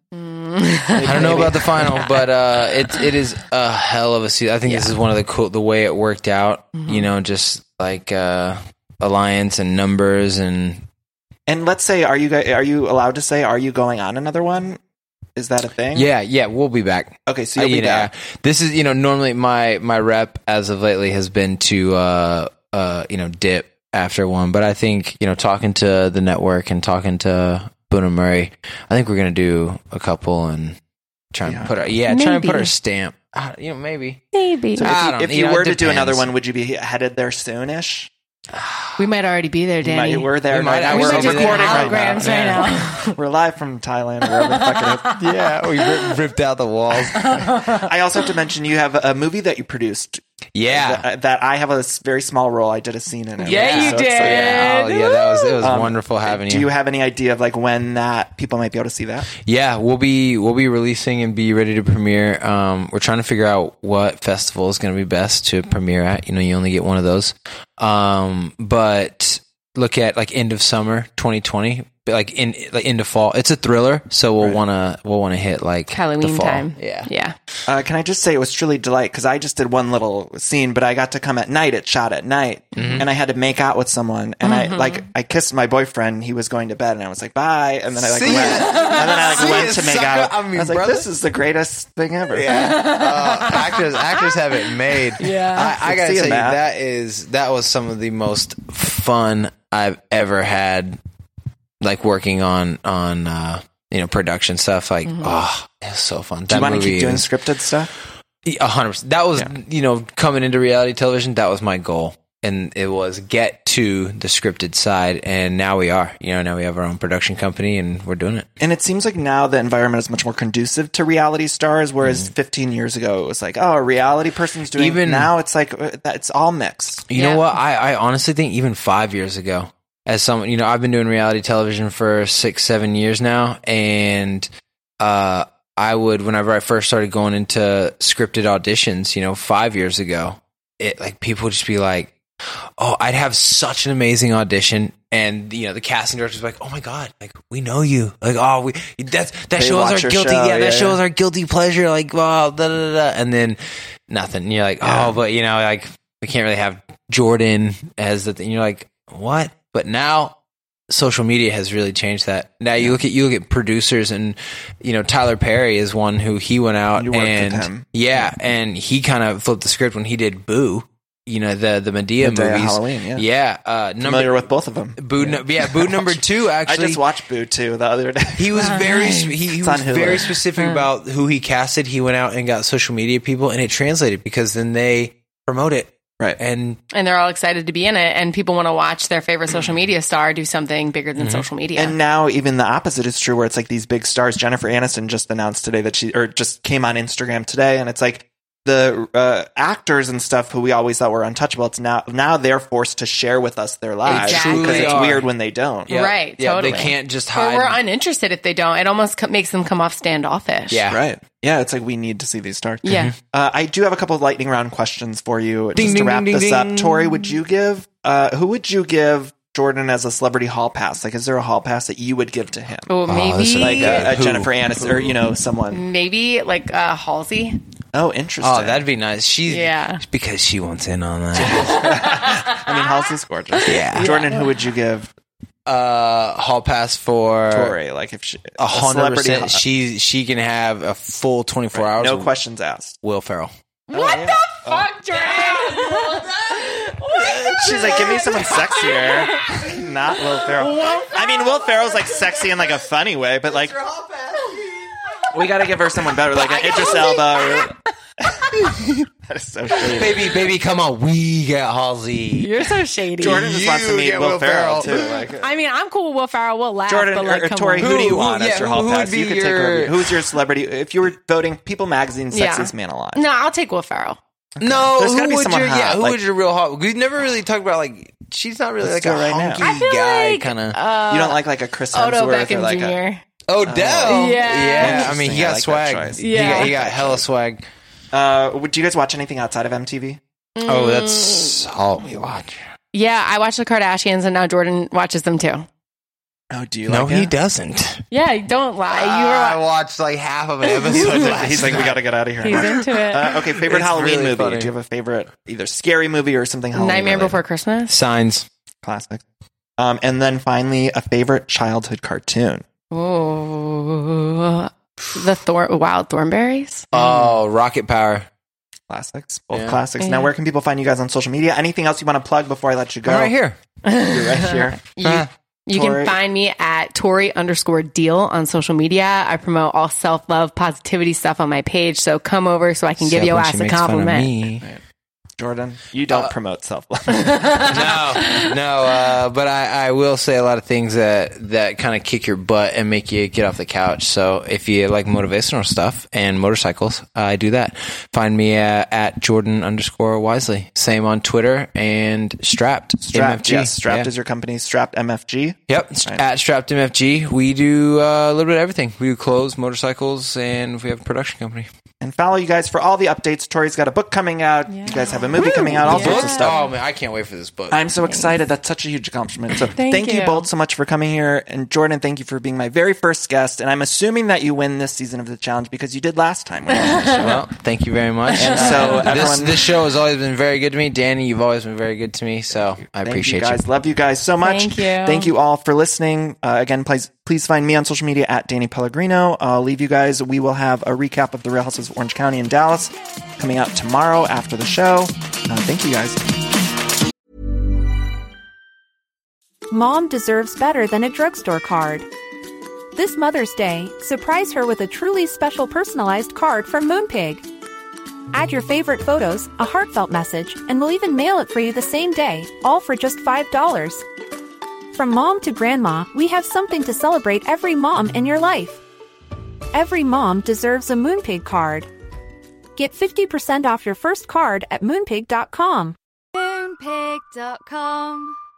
[SPEAKER 3] I don't know about the final, but uh, it it is a hell of a season. I think this is one of the cool the way it worked out. You know, just like uh, alliance and numbers and
[SPEAKER 5] And let's say, are you guys, are you allowed to say, are you going on another one? Is that a thing?
[SPEAKER 3] yeah, yeah, we'll be back.
[SPEAKER 5] Okay, so
[SPEAKER 3] Uh,
[SPEAKER 5] you'll be
[SPEAKER 3] you know,
[SPEAKER 5] back.
[SPEAKER 3] This is you know normally my my rep as of lately has been to uh uh you know dip after one, but I think you know talking to the network and talking to Boone and Murray, I think we're gonna do a couple and try and
[SPEAKER 5] Yeah.
[SPEAKER 3] put our yeah try and put
[SPEAKER 4] Maybe.
[SPEAKER 3] our stamp. Uh, you know maybe
[SPEAKER 4] Maybe.
[SPEAKER 5] So if
[SPEAKER 3] I
[SPEAKER 5] you,
[SPEAKER 3] don't-
[SPEAKER 5] if
[SPEAKER 3] you
[SPEAKER 5] you
[SPEAKER 3] know,
[SPEAKER 5] were
[SPEAKER 3] it
[SPEAKER 5] to do another
[SPEAKER 3] depends.
[SPEAKER 5] one, would you be headed there soonish?
[SPEAKER 4] We might already be there,
[SPEAKER 5] You
[SPEAKER 4] Danny.
[SPEAKER 5] might- we're there
[SPEAKER 3] We might
[SPEAKER 5] right now.
[SPEAKER 3] actually
[SPEAKER 5] We're
[SPEAKER 4] we might
[SPEAKER 3] be
[SPEAKER 4] just be
[SPEAKER 3] there.
[SPEAKER 5] recording right
[SPEAKER 4] holograms
[SPEAKER 5] now.
[SPEAKER 4] right now.
[SPEAKER 5] We're live from Thailand. Wherever the fuck it is.
[SPEAKER 3] yeah we ripped, ripped out the walls.
[SPEAKER 5] I also have to mention you have a movie that you produced
[SPEAKER 3] Yeah.
[SPEAKER 5] that, that I have a s- very small role. I did a scene in it.
[SPEAKER 4] Yeah,
[SPEAKER 5] which is
[SPEAKER 4] you
[SPEAKER 5] so
[SPEAKER 4] did.
[SPEAKER 5] exciting.
[SPEAKER 3] Yeah, oh, yeah, that was it was
[SPEAKER 5] Um,
[SPEAKER 3] wonderful having you.
[SPEAKER 5] Do you have any idea of like when that people might be able to see that?
[SPEAKER 3] Yeah, we'll be we'll be releasing and be ready to premiere. Um, we're trying to figure out what festival is going to be best to premiere at. You know, you only get one of those. Um, but look at like end of summer twenty twenty, like in like into fall. It's a thriller, so we'll
[SPEAKER 5] Right.
[SPEAKER 3] wanna we'll wanna hit like
[SPEAKER 4] Halloween
[SPEAKER 3] the fall.
[SPEAKER 4] time.
[SPEAKER 3] Yeah,
[SPEAKER 4] Yeah.
[SPEAKER 5] Uh, can I just say it was truly a delight because I just did one little scene, but I got to come at night. It shot at night,
[SPEAKER 3] Mm-hmm.
[SPEAKER 5] and I had to make out with someone, and
[SPEAKER 4] Mm-hmm.
[SPEAKER 5] I like I kissed my boyfriend. He was going to bed, and I was like bye, and then I like
[SPEAKER 3] See
[SPEAKER 5] went,
[SPEAKER 3] ya.
[SPEAKER 5] and then I like
[SPEAKER 3] See
[SPEAKER 5] went
[SPEAKER 3] ya,
[SPEAKER 5] to make
[SPEAKER 3] sucker.
[SPEAKER 5] out.
[SPEAKER 3] I mean,
[SPEAKER 5] was like,
[SPEAKER 3] brother.
[SPEAKER 5] this is the greatest thing ever.
[SPEAKER 3] Yeah, uh, actors actors have it made.
[SPEAKER 4] Yeah.
[SPEAKER 3] I, I gotta
[SPEAKER 5] See ya,
[SPEAKER 3] tell you
[SPEAKER 5] Matt.
[SPEAKER 3] that is that was some of the most fun I've ever had. Like working on on uh, you know production stuff. Like oh, it was so fun.
[SPEAKER 5] Do you want to keep doing
[SPEAKER 3] is-
[SPEAKER 5] scripted stuff?
[SPEAKER 3] A hundred percent. That was,
[SPEAKER 5] Yeah.
[SPEAKER 3] you know, coming into reality television, that was my goal. And it was get to the scripted side. And now we are, you know, now we have our own production company and we're doing it.
[SPEAKER 5] And it seems like now the environment is much more conducive to reality stars, whereas fifteen years ago it was like, oh, a reality person's doing.
[SPEAKER 3] Even-
[SPEAKER 5] now it's like uh, that- it's all mixed.
[SPEAKER 3] You
[SPEAKER 4] Yeah.
[SPEAKER 3] know what? I, I honestly think even five years ago, as someone, you know, I've been doing reality television for six, seven years now. And, uh, I would, whenever I first started going into scripted auditions, you know, five years ago, it like people would just be like, oh, I'd have such an amazing audition. And, you know, the casting director's like, oh my God, like, we know you. Like, oh, we, that's, that
[SPEAKER 5] They
[SPEAKER 3] shows
[SPEAKER 5] watch
[SPEAKER 3] our
[SPEAKER 5] your
[SPEAKER 3] guilty,
[SPEAKER 5] show,
[SPEAKER 3] yeah, that
[SPEAKER 5] yeah,
[SPEAKER 3] shows
[SPEAKER 5] yeah.
[SPEAKER 3] our guilty pleasure. Like, wow, da, da, da, da. And then nothing. And you're like,
[SPEAKER 5] Yeah.
[SPEAKER 3] oh, but, you know, like, we can't really have Jordan as the thing. You're like, what? But now, social media has really changed that. Now you look at you look at producers, and you know Tyler Perry is one who he went out
[SPEAKER 5] You worked with
[SPEAKER 3] and
[SPEAKER 5] him.
[SPEAKER 3] yeah, and he kind of flipped the script when he did Boo. You know the the Medea
[SPEAKER 5] Medea
[SPEAKER 3] movies.
[SPEAKER 5] Halloween, yeah.
[SPEAKER 3] yeah. Uh, number,
[SPEAKER 5] Familiar with both of them.
[SPEAKER 3] Boo. Yeah. No, yeah, Boo number two.
[SPEAKER 5] I
[SPEAKER 3] Actually,
[SPEAKER 5] just watched Boo too the other day.
[SPEAKER 3] he was very sp- he, he
[SPEAKER 5] It's
[SPEAKER 3] was
[SPEAKER 5] on Hulu.
[SPEAKER 3] very specific about who he casted. He went out and got social media people, and it translated because then they promote it.
[SPEAKER 5] Right.
[SPEAKER 3] And
[SPEAKER 4] And they're all excited to be in it, and people want to watch their favorite social media star do something bigger than social media.
[SPEAKER 5] And now even the opposite is true, where it's like these big stars. Jennifer Aniston just announced today that she, or just came on Instagram today, and it's like the uh, actors and stuff who we always thought were untouchable. It's now now they're forced to share with us their lives
[SPEAKER 4] Exactly.
[SPEAKER 5] because it's
[SPEAKER 3] Are.
[SPEAKER 5] weird when they don't.
[SPEAKER 3] yeah,
[SPEAKER 4] Right,
[SPEAKER 3] yeah,
[SPEAKER 4] totally.
[SPEAKER 3] they can't just
[SPEAKER 4] or
[SPEAKER 3] hide.
[SPEAKER 4] we're uninterested if they don't. It almost co- makes them come off standoffish.
[SPEAKER 3] yeah,
[SPEAKER 5] Right. Yeah, it's like we need to see these stars.
[SPEAKER 4] Yeah.
[SPEAKER 5] Uh, I do have a couple of lightning round questions for you
[SPEAKER 3] Ding,
[SPEAKER 5] just
[SPEAKER 3] ding,
[SPEAKER 5] to wrap
[SPEAKER 3] ding,
[SPEAKER 5] this
[SPEAKER 3] ding,
[SPEAKER 5] up.
[SPEAKER 3] ding.
[SPEAKER 5] Tori, would you give uh, who would you give Jordan as a celebrity hall pass? Like, is there a hall pass that you would give to him?
[SPEAKER 4] Oh, maybe
[SPEAKER 3] this is
[SPEAKER 5] Like
[SPEAKER 3] good.
[SPEAKER 5] uh, a
[SPEAKER 3] Who?
[SPEAKER 5] Jennifer Aniston, or you know, someone.
[SPEAKER 4] maybe like uh, Halsey.
[SPEAKER 5] Oh, interesting.
[SPEAKER 3] Oh, that'd be nice. She's
[SPEAKER 4] Yeah.
[SPEAKER 3] because she wants in on that.
[SPEAKER 5] I mean, Halsey's gorgeous.
[SPEAKER 3] Yeah.
[SPEAKER 5] Jordan, who would you give
[SPEAKER 3] uh, hall pass for
[SPEAKER 5] Tori? Like, if she
[SPEAKER 3] a hundred
[SPEAKER 5] celebrity
[SPEAKER 3] percent.
[SPEAKER 5] hall-
[SPEAKER 3] She she can have a full twenty four hours.
[SPEAKER 5] no
[SPEAKER 3] with
[SPEAKER 5] questions asked.
[SPEAKER 3] Will Ferrell.
[SPEAKER 4] What the fuck, Jordan?
[SPEAKER 5] She's like, give me someone sexier, not Will Ferrell. I mean, Will Ferrell's like sexy in like a funny way, but like, we got to give her someone better, like an Idris Elba. Or, that is so shady.
[SPEAKER 3] Baby, baby, come on. We get Halsey.
[SPEAKER 4] You're so shady.
[SPEAKER 5] Jordan just wants to
[SPEAKER 3] You
[SPEAKER 5] meet
[SPEAKER 3] get
[SPEAKER 5] Will,
[SPEAKER 3] Will
[SPEAKER 5] Ferrell,
[SPEAKER 3] Ferrell.
[SPEAKER 5] too. Like,
[SPEAKER 4] I mean, I'm cool with Will Ferrell. We'll laugh,
[SPEAKER 5] Jordan
[SPEAKER 4] but like,
[SPEAKER 5] or, or
[SPEAKER 4] come
[SPEAKER 5] Tori,
[SPEAKER 4] on.
[SPEAKER 5] who do you
[SPEAKER 3] Who-
[SPEAKER 5] want
[SPEAKER 3] yeah,
[SPEAKER 5] as your
[SPEAKER 3] who-
[SPEAKER 5] hall
[SPEAKER 3] who would
[SPEAKER 5] pass?
[SPEAKER 3] be
[SPEAKER 5] You could take
[SPEAKER 3] your-
[SPEAKER 5] over. Who's your celebrity? If you were voting People Magazine's
[SPEAKER 4] Yeah.
[SPEAKER 5] sexiest man alive.
[SPEAKER 4] No, I'll take Will Ferrell.
[SPEAKER 3] No,
[SPEAKER 5] There's gotta
[SPEAKER 3] who
[SPEAKER 5] be
[SPEAKER 3] would
[SPEAKER 5] someone
[SPEAKER 3] your
[SPEAKER 5] hot,
[SPEAKER 3] yeah? Who
[SPEAKER 5] like-
[SPEAKER 3] would your real hot? We've never really talked about like she's not really
[SPEAKER 5] Let's
[SPEAKER 3] like
[SPEAKER 5] do
[SPEAKER 3] a
[SPEAKER 5] it right now.
[SPEAKER 3] hunky
[SPEAKER 4] I feel
[SPEAKER 3] guy
[SPEAKER 4] like
[SPEAKER 3] kind of.
[SPEAKER 4] uh,
[SPEAKER 5] You don't like like a Chris
[SPEAKER 4] Odo
[SPEAKER 5] Hemsworth
[SPEAKER 4] Beckham
[SPEAKER 5] or like a,
[SPEAKER 4] Junior
[SPEAKER 3] Odell.
[SPEAKER 4] Yeah.
[SPEAKER 3] yeah. I mean,
[SPEAKER 5] Interesting.
[SPEAKER 3] he
[SPEAKER 5] I
[SPEAKER 3] got
[SPEAKER 5] like that
[SPEAKER 3] swag.
[SPEAKER 5] choice.
[SPEAKER 3] He
[SPEAKER 4] Yeah.
[SPEAKER 3] got, he got hella swag.
[SPEAKER 5] Uh, would you guys watch anything outside of M T V?
[SPEAKER 3] Oh, that's all we watch.
[SPEAKER 4] Yeah, I watch the Kardashians, and now Jordan watches them too.
[SPEAKER 5] Oh, do you
[SPEAKER 3] No,
[SPEAKER 5] like
[SPEAKER 3] he
[SPEAKER 5] it?
[SPEAKER 3] doesn't.
[SPEAKER 4] Yeah, don't lie. You
[SPEAKER 3] I
[SPEAKER 4] were
[SPEAKER 3] watched like half of an episode.
[SPEAKER 5] He's like, we got to get out of here.
[SPEAKER 4] he's into it.
[SPEAKER 5] Uh, okay, favorite
[SPEAKER 3] It's
[SPEAKER 5] Halloween
[SPEAKER 3] really
[SPEAKER 5] movie.
[SPEAKER 3] funny.
[SPEAKER 5] Do you have a favorite, either scary movie or something Halloween
[SPEAKER 4] Nightmare
[SPEAKER 5] related?
[SPEAKER 4] Before Christmas.
[SPEAKER 3] Signs.
[SPEAKER 5] Classic. Um, and then finally, a favorite childhood cartoon.
[SPEAKER 4] Oh, the Thor- Wild Thornberries.
[SPEAKER 3] Oh, Rocket Power.
[SPEAKER 5] Classics, both
[SPEAKER 3] Yeah.
[SPEAKER 5] classics. Now, where can people find you guys on social media? Anything else you want to plug before I let you go?
[SPEAKER 3] I'm right here.
[SPEAKER 5] You're right here.
[SPEAKER 4] You, you
[SPEAKER 5] Tori.
[SPEAKER 4] can find me at Tori underscore deal on social media. I promote all self love, positivity stuff on my page. So come over so I can give
[SPEAKER 3] Except
[SPEAKER 4] your
[SPEAKER 3] when
[SPEAKER 4] ass
[SPEAKER 3] she
[SPEAKER 4] a
[SPEAKER 3] makes fun of
[SPEAKER 4] compliment.
[SPEAKER 3] me.
[SPEAKER 5] Jordan, you don't
[SPEAKER 3] Uh,
[SPEAKER 5] promote self-love.
[SPEAKER 3] no, no, uh, but I, I will say a lot of things that, that kind of kick your butt and make you get off the couch. So if you like motivational stuff and motorcycles, uh, I do that. Find me uh, at Jordan underscore Wisely. Same on Twitter and Strapped.
[SPEAKER 5] Strapped,
[SPEAKER 3] M F G.
[SPEAKER 5] yes. Strapped
[SPEAKER 3] Yeah.
[SPEAKER 5] is your company. Strapped M F G.
[SPEAKER 3] Yep,
[SPEAKER 5] Right.
[SPEAKER 3] at Strapped M F G. We do uh, a little bit of everything. We do clothes, motorcycles, and we have a production company.
[SPEAKER 5] And follow you guys for all the updates. Tori's got a book coming out. You guys have a movie coming out. All
[SPEAKER 4] Yeah.
[SPEAKER 5] sorts of stuff.
[SPEAKER 3] Oh man, I can't wait for this book.
[SPEAKER 5] I'm so excited. That's such a huge accomplishment. So thank,
[SPEAKER 4] Thank
[SPEAKER 5] you
[SPEAKER 4] you.
[SPEAKER 5] both so much for coming here. And Jordan, thank you for being my very first guest. And I'm assuming that you win this season of the challenge because you did last time. When you were on the show.
[SPEAKER 3] Well, thank you very much.
[SPEAKER 5] And so
[SPEAKER 3] this,
[SPEAKER 5] everyone-
[SPEAKER 3] this show has always been very good to me. Danny, you've always been very good to me. So I
[SPEAKER 5] Thank
[SPEAKER 3] appreciate
[SPEAKER 5] you guys. Love you guys so much.
[SPEAKER 4] Thank you.
[SPEAKER 5] Thank you all for listening. Uh, again, please please find me on social media at Danny Pellegrino. I'll leave you guys. We will have a recap of the Real Housewives of Orange County and Dallas coming out tomorrow after the show. Uh, thank you guys.
[SPEAKER 8] Mom deserves better than a drugstore card. This Mother's Day, surprise her with a truly special personalized card from Moonpig. Add your favorite photos, a heartfelt message, and we'll even mail it for you the same day, all for just five dollars. From mom to grandma, we have something to celebrate every mom in your life. Every mom deserves a Moonpig card. Get fifty percent off your first card at moonpig dot com.
[SPEAKER 9] Moonpig dot com